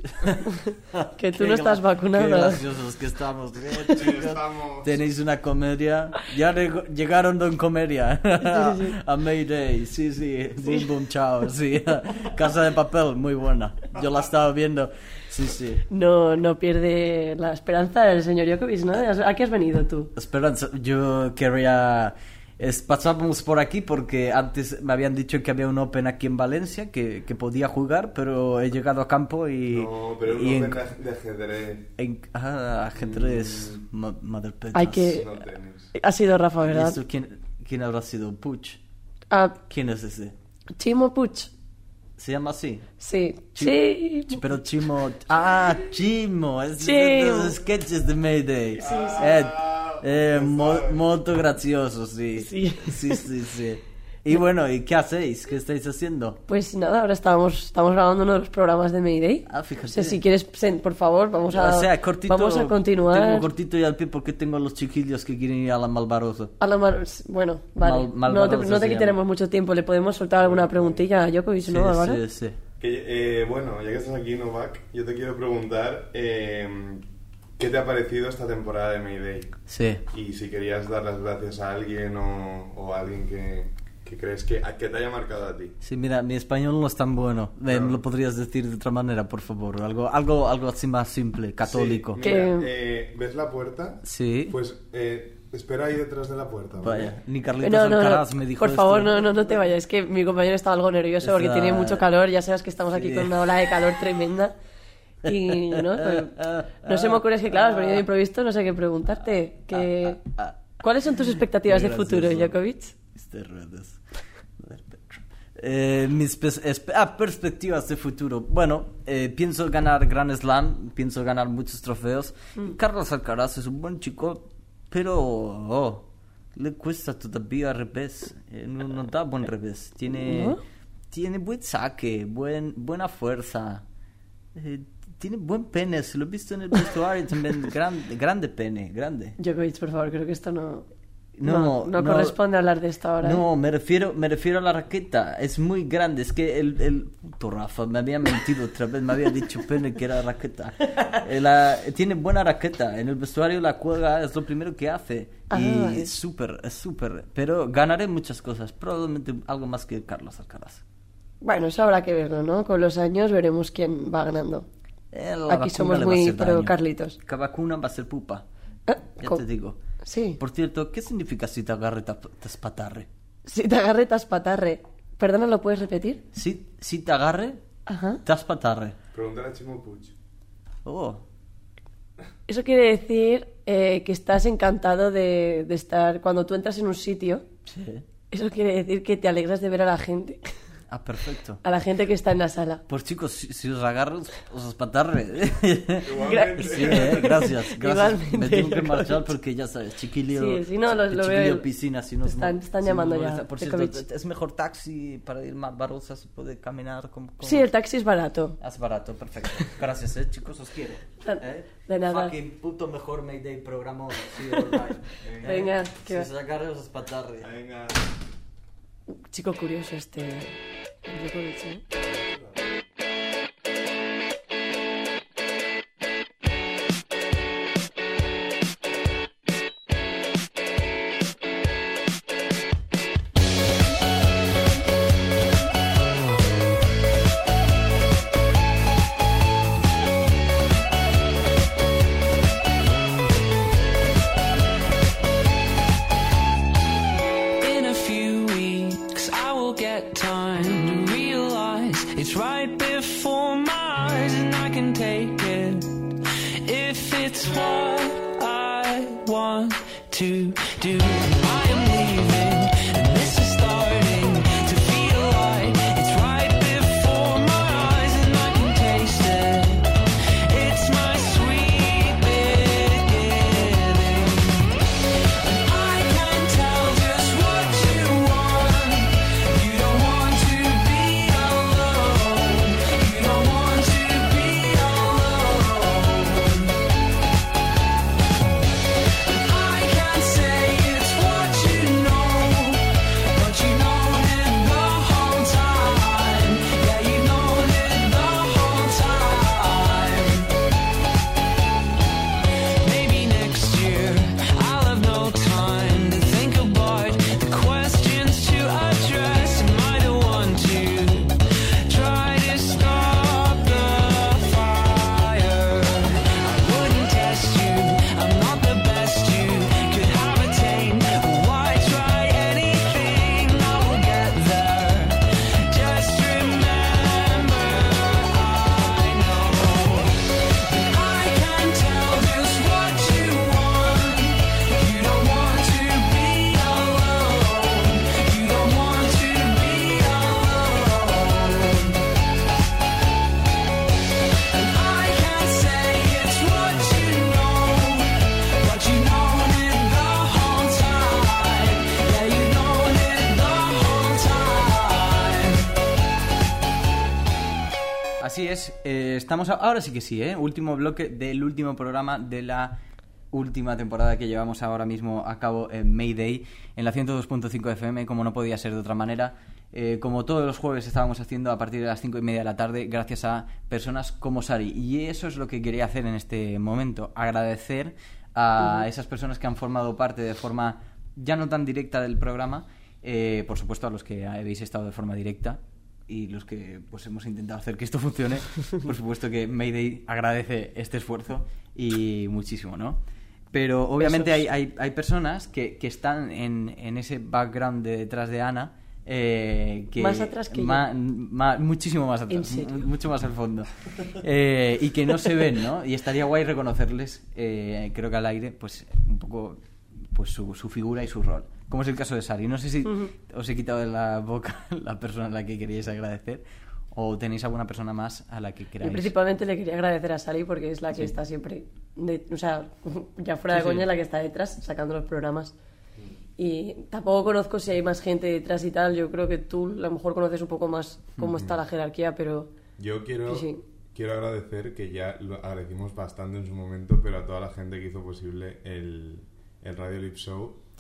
que tú Qué no estás gra- vacunado. Qué graciosos que estamos. eh, chicos. Estamos. Tenéis una comedia. Ya rego- llegaron Don Comedia Sí, sí. a Mayday. Sí, sí. Boom, boom, chao. Sí. Casa de Papel, muy buena. Yo la estaba viendo. Sí, sí. No, no pierde la esperanza el señor Djokovic, ¿no? ¿A qué has venido tú? Esperanza, yo quería... Es, pasábamos por aquí porque antes me habían dicho que había un Open aquí en Valencia, que, que podía jugar, pero he llegado a campo y... No, pero y un en- Open de ajedrez. en- ah, ajedrez, ma- mother petas. Hay que... No tenis. Ha sido Rafa, ¿Y ¿verdad? esto quién, quién habrá sido? Puch. Ah, ¿Quién es ese? Chimo Puch. ¿Se llama así? Sí. Chi- Sí. Pero Chimo... Ah, Chimo. Es de Chimo. los sketches de Mayday. Eh, eh, mo- molto gracioso, sí. Sí. Sí, sí, sí. Y bueno, ¿y qué hacéis? ¿Qué estáis haciendo? Pues nada, ahora estamos, estamos grabando uno de los programas de Mayday. Ah, fíjate. O sea, si quieres, sen- por favor, vamos a, O sea, cortito, vamos a continuar. Tengo cortito y al pie porque tengo a los chiquillos que quieren ir a la Malvarosa. A la mar- Bueno, vale. Mal- no te, Malvarosa no te se quitaremos mucho tiempo. Le podemos soltar alguna preguntilla a Djokovic, Sí, ¿no, Álvaro? sí, sí. Que, eh, bueno, ya que estás aquí, Novak, yo te quiero preguntar eh, ¿qué te ha parecido esta temporada de Mayday? Sí. Y si querías dar las gracias a alguien o, o a alguien que, que crees que, que te haya marcado a ti. Sí, mira, mi español no es tan bueno. ¿Me No. lo podrías decir de otra manera, por favor? Algo, algo, algo así más simple, católico. Sí, Que- mira, eh, ¿ves la puerta? Sí. Pues eh, espera ahí detrás de la puerta. ¿vale? Vaya, ni Carlitos No, no, Alcaraz no. me dijo Por esto. favor, no, no, no te vayas. Es que mi compañero está algo nervioso porque Está- tiene mucho calor. Ya sabes que estamos aquí Sí. con una ola de calor tremenda. Y no, Pues, no se me ocurre, es que claro, has venido de improviso, no sé qué preguntarte. Que, ¿Cuáles son tus expectativas Qué de futuro, gracioso. Djokovic? Este redes. Eh, mis pers- espe- ah, perspectivas de futuro. Bueno, eh, pienso ganar Grand Slam, pienso ganar muchos trofeos. Carlos Alcaraz es un buen chico, pero oh, le cuesta todavía revés. Eh, no, no da buen revés. Tiene, ¿No? tiene buen saque, buen, buena fuerza. Eh, tiene buen pene, se lo he visto en el vestuario también. Grande, grande pene, grande. Djokovic, por favor, creo que esto no... No, no corresponde hablar de esto ahora. No, me refiero, me refiero a la raqueta. Es muy grande. Es que el, el puto Rafa me había mentido otra vez. Me había dicho pene que era raqueta. Eh, la, tiene buena raqueta. En el vestuario la cuelga, es lo primero que hace. Ah, y es es- súper, es súper. Pero ganaré muchas cosas. Probablemente algo más que Carlos Alcaraz. Bueno, eso habrá que verlo, ¿no? Con los años veremos quién va ganando. Eh, la Aquí vacuna somos le va a muy hacer pro daño. Carlitos. La vacuna va a ser pupa. Eh, Ya co- te digo. Sí. Por cierto, ¿qué significa si te agarre te espatarre? Si te agarre, te aspatarre. Perdona, ¿lo puedes repetir? Si, si te agarre, Ajá. te espatarre. Pregúntale a Chimo Puig. Oh. Eso quiere decir eh, que estás encantado de, de estar... Cuando tú entras en un sitio, Sí. eso quiere decir que te alegras de ver a la gente. Ah, perfecto. A la gente que está en la sala. Pues chicos, si, si os agarro, os, os espatarre. Igualmente. Sí, eh, gracias, gracias. Igualmente, Me tengo que Djokovic. marchar porque ya sabes, chiquillo, Sí, si no, lo- lo chiquillo veo- piscina, si no te están- no- te están si llamando no ya, molesta. Por cierto, Djokovic. es mejor taxi para ir más barato, se puede caminar como... como- Sí, el taxi es barato. Es barato, perfecto. Gracias, eh, chicos, os quiero. ¿Eh? De nada. Fucking puto mejor Mayday programa. Sí, online. Venga, Si que va. os agarre, os espatarre. Venga. Chico curioso este... Djokovic, ¿eh? In a few weeks, I will get time to realize it's right before my eyes, and I can take it if it's what I want to do. I am leaving, and this is starting to feel like it's right before my eyes, and I can taste it. It's my sweet beginning. I can tell just what you want. You don't want to be alone. You don't want to be alone. I can say it's what you know, but you known it the whole time. Yeah, you known it the whole time. Maybe next year I'll have no time to think about the questions to address. Am I the one to try to stop the fire? I wouldn't test you, I'm not the best you could have attained. Why try anything? I will get there. Just remember, I know that I can tell just what you want. You don't want to be alone. You don't want to be alone. And I can say it's what you know, but you known it the whole time. Yeah, you known it the whole time. Así es, eh, estamos a- ahora sí que sí, ¿eh? Último bloque del último programa de la última temporada que llevamos ahora mismo a cabo en Mayday, en la ciento dos punto cinco F M, como no podía ser de otra manera. Eh, como todos los jueves estábamos haciendo a partir de las cinco y media de la tarde, gracias a personas como Sari. Y eso es lo que quería hacer en este momento, agradecer a esas personas que han formado parte de forma ya no tan directa del programa, eh, por supuesto a los que habéis estado de forma directa, y los que pues hemos intentado hacer que esto funcione. Por supuesto que Mayday agradece este esfuerzo y muchísimo, ¿no? Pero obviamente hay, Besos. hay, hay personas que, que están en, en ese background de detrás de Ana, eh, que Más atrás que yo. ma- ma- muchísimo más atrás, ¿En serio? mu- mucho más al fondo, eh, y que no se ven, ¿no? Y estaría guay reconocerles, eh, creo que al aire, pues un poco pues su, su figura y su rol, como es el caso de Sari. No sé si Ujú. os he quitado de la boca la persona a la que queríais agradecer, o tenéis alguna persona más a la que Yo queráis. principalmente le quería agradecer a Sally porque es la que Sí. está siempre, de- o sea, ya fuera Sí, de coña, sí. la que está detrás sacando los programas. Y tampoco conozco si hay más gente detrás y tal. Yo creo que tú a lo mejor conoces un poco más cómo está la jerarquía, pero Yo quiero, Sí, sí. quiero agradecer, que ya lo agradecimos bastante en su momento, pero a toda la gente que hizo posible el, el Radio Lip Show. Sí.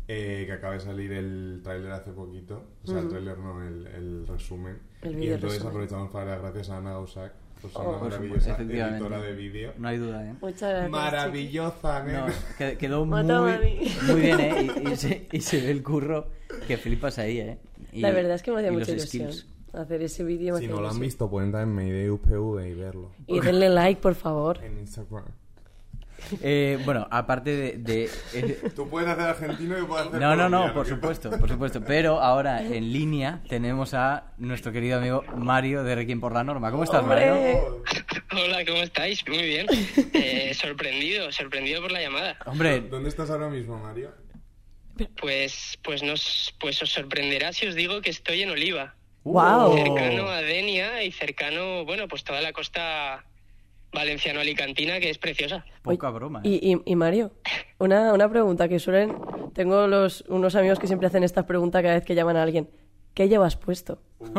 eh, que acaba de salir el tráiler hace poquito. O sea, Ujú. el tráiler no, el, el resumen. El y vídeo entonces resumen. aprovechamos para dar gracias a Ana Gausac, pues Oh, una por maravillosa supuesto, efectivamente. editora de vídeo. No hay duda, ¿eh? Muchas gracias. Maravillosa, No, nena. que- quedó muy, Mátame a mí. muy bien, ¿eh? Y, y se, y se ve el curro que flipas ahí, ¿eh? Y- La verdad es que me hacía y mucha los ilusión skills. hacer ese vídeo. me Si hacía no lo han ilusión. visto, pueden entrar en Mayday U P V y verlo. Y denle like, por favor. En Instagram. Eh, bueno, aparte de... de- eh, Tú puedes hacer argentino y yo puedo hacer no, no, no, colombiano, por ¿qué supuesto, por supuesto. Pero ahora en línea tenemos a nuestro querido amigo Mario de Requiem por la Norma. ¿Cómo estás, Mario? Hola, ¿cómo estáis? Muy bien. Eh, sorprendido, sorprendido por la llamada. Hombre, ¿Dónde estás ahora mismo, Mario? Pues, pues, nos, pues os sorprenderá si os digo que estoy en Oliva. ¡Guau! Cercano a Denia y cercano, bueno, pues toda la costa valenciano-alicantina, que es preciosa. poca broma. ¿eh? Y, y, y Mario, una, una pregunta que suelen... Tengo los, unos amigos que siempre hacen esta pregunta cada vez que llaman a alguien. ¿Qué llevas puesto?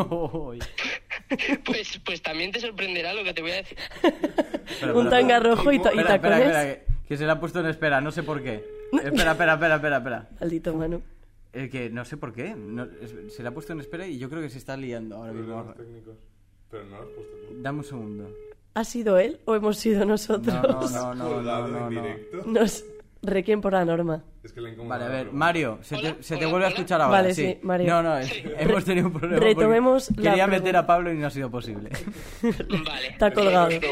Pues, pues también te sorprenderá lo que te voy a decir. Espera, Un espera, tanga espera. rojo y, ta- y Espera, espera, tacones. espera, que, que se le ha puesto en espera, no sé por qué. Espera, espera, espera, espera, espera. Maldito Manu. Eh, que no sé por qué. No, es- se le ha puesto en espera y yo creo que se está liando ahora mismo. Problemas técnicos. Pero no lo has puesto tú. Dame un segundo. ¿Ha sido él o hemos sido nosotros? No, no, no, no, Colgado no, en no. directo. Nos requiem por la norma. Es que le incomoda. Vale, a ver, ¿no? Mario, se te, Hola, se te hola, vuelve a hola. escuchar ahora. Vale, sí, Mario. No, no, es- hemos tenido un problema. porque retomemos la Quería meter pregunta. a Pablo y no ha sido posible. Vale. Está colgado. Eh,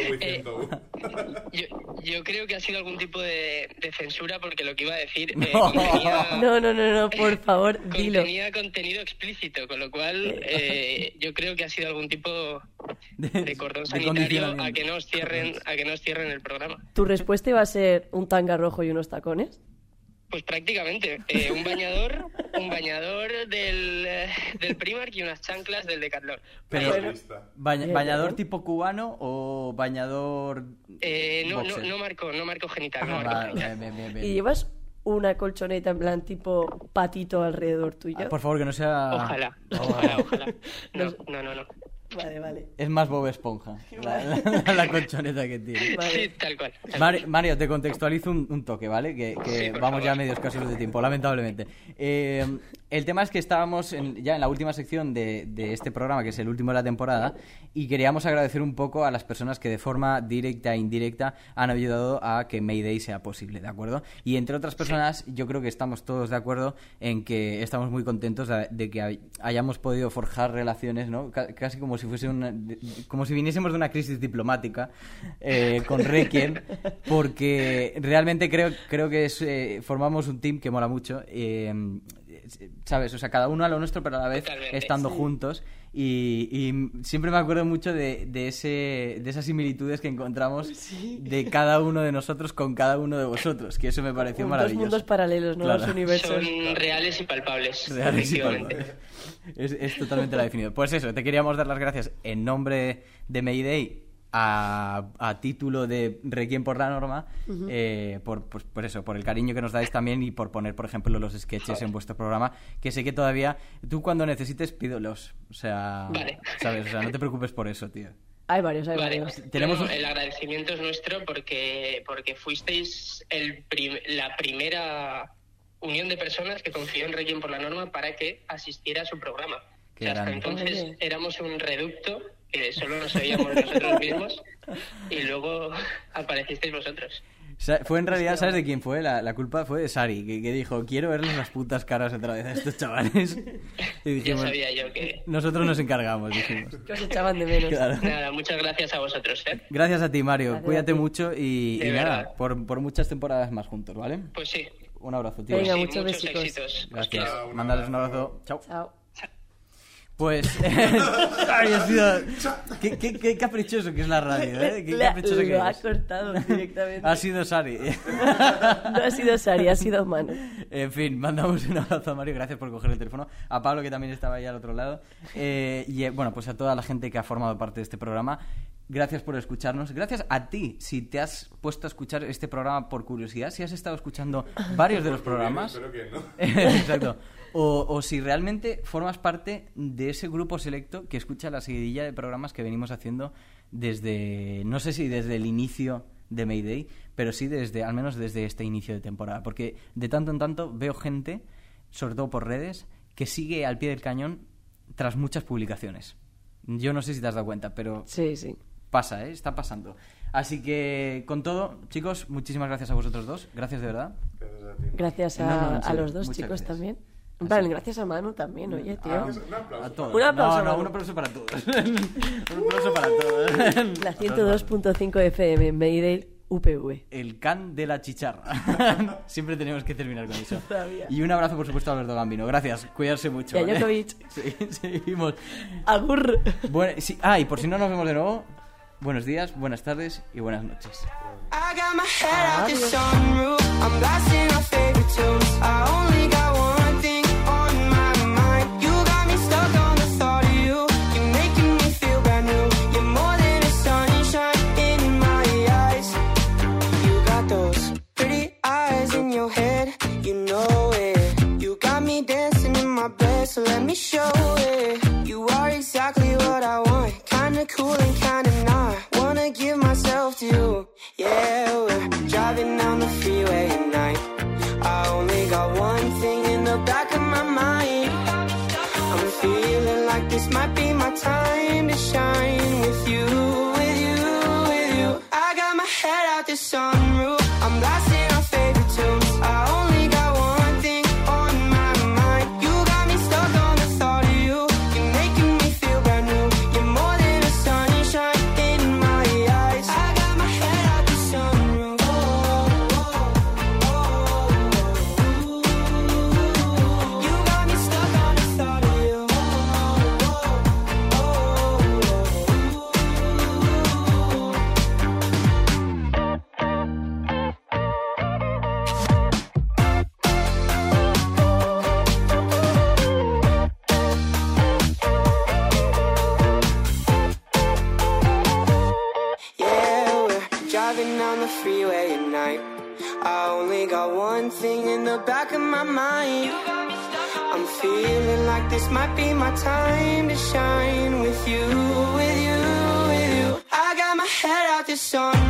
yo, yo creo que ha sido algún tipo de, de censura porque lo que iba a decir eh, No. contenía, No, no, no, no, por favor, dilo. contenía contenido explícito, con lo cual eh, yo creo que ha sido algún tipo de cordón de sanitario condicionamiento. a que no os cierren, a que no os cierren el programa. ¿Tu respuesta iba a ser un tanga rojo y unos tacones? Pues prácticamente, eh, un bañador, un bañador del, eh, del Primark y unas chanclas del Decathlon. Pero, Bueno. baña- Bien, ¿bañador bien. tipo cubano o bañador Eh, no, no, boxer? no marco, no marco genital, no Ah, marco vale, genital. bien, bien, bien. ¿Y llevas una colchoneta en plan tipo patito alrededor tuyo? Ah, por favor, que no sea... Ojalá, ojalá, ojalá. No, no, no, no. Vale, vale. Es más Bob Esponja, la, la- la colchoneta que tiene. Vale. Sí, tal cual. tal Mari- cual. Mario, te contextualizo un, un toque, ¿vale? Que, que Sí, por vamos favor. ya a medios casos de tiempo, lamentablemente. Eh, el tema es que estábamos en- ya en la última sección de, de este programa, que es el último de la temporada, y queríamos agradecer un poco a las personas que de forma directa e indirecta han ayudado a que Mayday sea posible, ¿de acuerdo? Y entre otras personas, yo creo que estamos todos de acuerdo en que estamos muy contentos de, de que hay- hayamos podido forjar relaciones, ¿no? Ca- casi como si fuese una, de- como si viniésemos de una crisis diplomática eh, con Requiem, porque realmente creo, creo que es, eh, formamos un team que mola mucho, eh, ¿sabes? O sea, cada uno a lo nuestro, pero a la vez Totalmente. estando Sí. juntos. Y, y siempre me acuerdo mucho de, de, ese, de esas similitudes que encontramos de cada uno de nosotros con cada uno de vosotros, que eso me pareció Dos maravilloso. mundos paralelos, ¿no? Claro. Dos universos. Son reales y palpables, Reales y efectivamente. palpables. Es, es totalmente la definido. Pues eso, te queríamos dar las gracias en nombre de Mayday a, a título de Requiem por la Norma, eh, por, pues, por eso, por el cariño que nos dais también y por poner, por ejemplo, los sketches en vuestro programa, que sé que todavía, tú cuando necesites pídolos, o sea, Vale. ¿sabes? O sea, no te preocupes por eso, tío. Hay varios, hay Vale, varios. Tenemos No, un- el agradecimiento es nuestro porque, porque fuisteis el prim- la primera unión de personas que confió en Requiem por la Norma para que asistiera a su programa. Qué O sea, hasta grande. entonces Oye. éramos un reducto que solo nos oíamos nosotros mismos y luego aparecisteis vosotros. Sa- Fue en realidad, ¿sabes de quién fue? La, la culpa fue de Sari, que, que dijo, quiero verles las putas caras otra vez a estos chavales. Y Ya dijimos, sabía yo que... nosotros nos encargamos, dijimos. Que os echaban de menos. Claro. Nada, muchas gracias a vosotros, ¿eh? Gracias a ti, Mario. Gracias Cuídate a ti. mucho y, De y nada, verdad. por, por muchas temporadas más juntos, ¿vale? Pues sí. Un abrazo, tío. Venga, Sí, muchos muchos besicos. éxitos. Gracias. Hostia. un Mándales un abrazo. abrazo. Chao. Chao. Pues... Ay, ha sido... Qué, qué- qué caprichoso que es la radio, ¿eh? Qué Le- caprichoso que lo ha es. cortado directamente. Ha sido Sari. No ha sido Sari, ha sido Manu. En fin, mandamos un abrazo a Mario, gracias por coger el teléfono. A Pablo, que también estaba ahí al otro lado. Eh, y eh, bueno, pues a toda la gente que ha formado parte de este programa, gracias por escucharnos. Gracias a ti, si te has puesto a escuchar este programa por curiosidad, si has estado escuchando varios de los programas. Espero que no. Exacto. O, o si realmente formas parte de ese grupo selecto que escucha la seguidilla de programas que venimos haciendo desde, no sé si desde el inicio de Mayday, pero sí desde, al menos desde este inicio de temporada. Porque de tanto en tanto veo gente sobre todo por redes, que sigue al pie del cañón tras muchas publicaciones. Yo no sé si te has dado cuenta, pero sí, sí. pasa, ¿eh? Está pasando. Así que, con todo, chicos, muchísimas gracias a vosotros dos. Gracias de verdad. Gracias a ti. Gracias a, No, no, en a serio, los dos muchas chicos gracias. también. Así. Vale, gracias a Manu también, oye, tío. Ah, Un aplauso. a todos. Un aplauso, No, no, Manu. un aplauso para todos. Un aplauso para todos. La ciento dos punto cinco F M, Mayday U P V. El can de la chicharra. Siempre tenemos que terminar con eso. Todavía. Y un abrazo, por supuesto, a Alberto Gambino. Gracias, cuidarse mucho. Y a ¿vale? Djokovic. Sí, seguimos. Agur. Bueno, sí, ah, y por si no nos vemos de nuevo, buenos días, buenas tardes y buenas noches. I got my head out the sunroof. I'm blasting our favorite tunes. I only got one thing on my mind. You got me stuck on the thought of you. You're making me feel brand new. You're more than a sunshine in my eyes. You got those pretty eyes in your head. You know it. You got me dancing in my bed, so let me show it. You are exactly what I want. Kinda cool and kinda not. Wanna give myself to you. Yeah, we're driving down the freeway at night. I only got one thing in the back of my mind. I'm feeling like this might be my time to shine with you, with you, with you. I got my head out the sunroof. I'm blasting our favorite tunes. I only got one thing on my mind. You got me stuck on the thought of you. You're making me feel brand new. You're more than a sunshine in my eyes. I got my head out the sunroof. You got me stuck on the thought of you. Yeah, we're driving down the freeway at night. I only got one thing in the back of my mind. I'm feeling like this might be my time to shine with you, with you, with you. I got my head out the sun.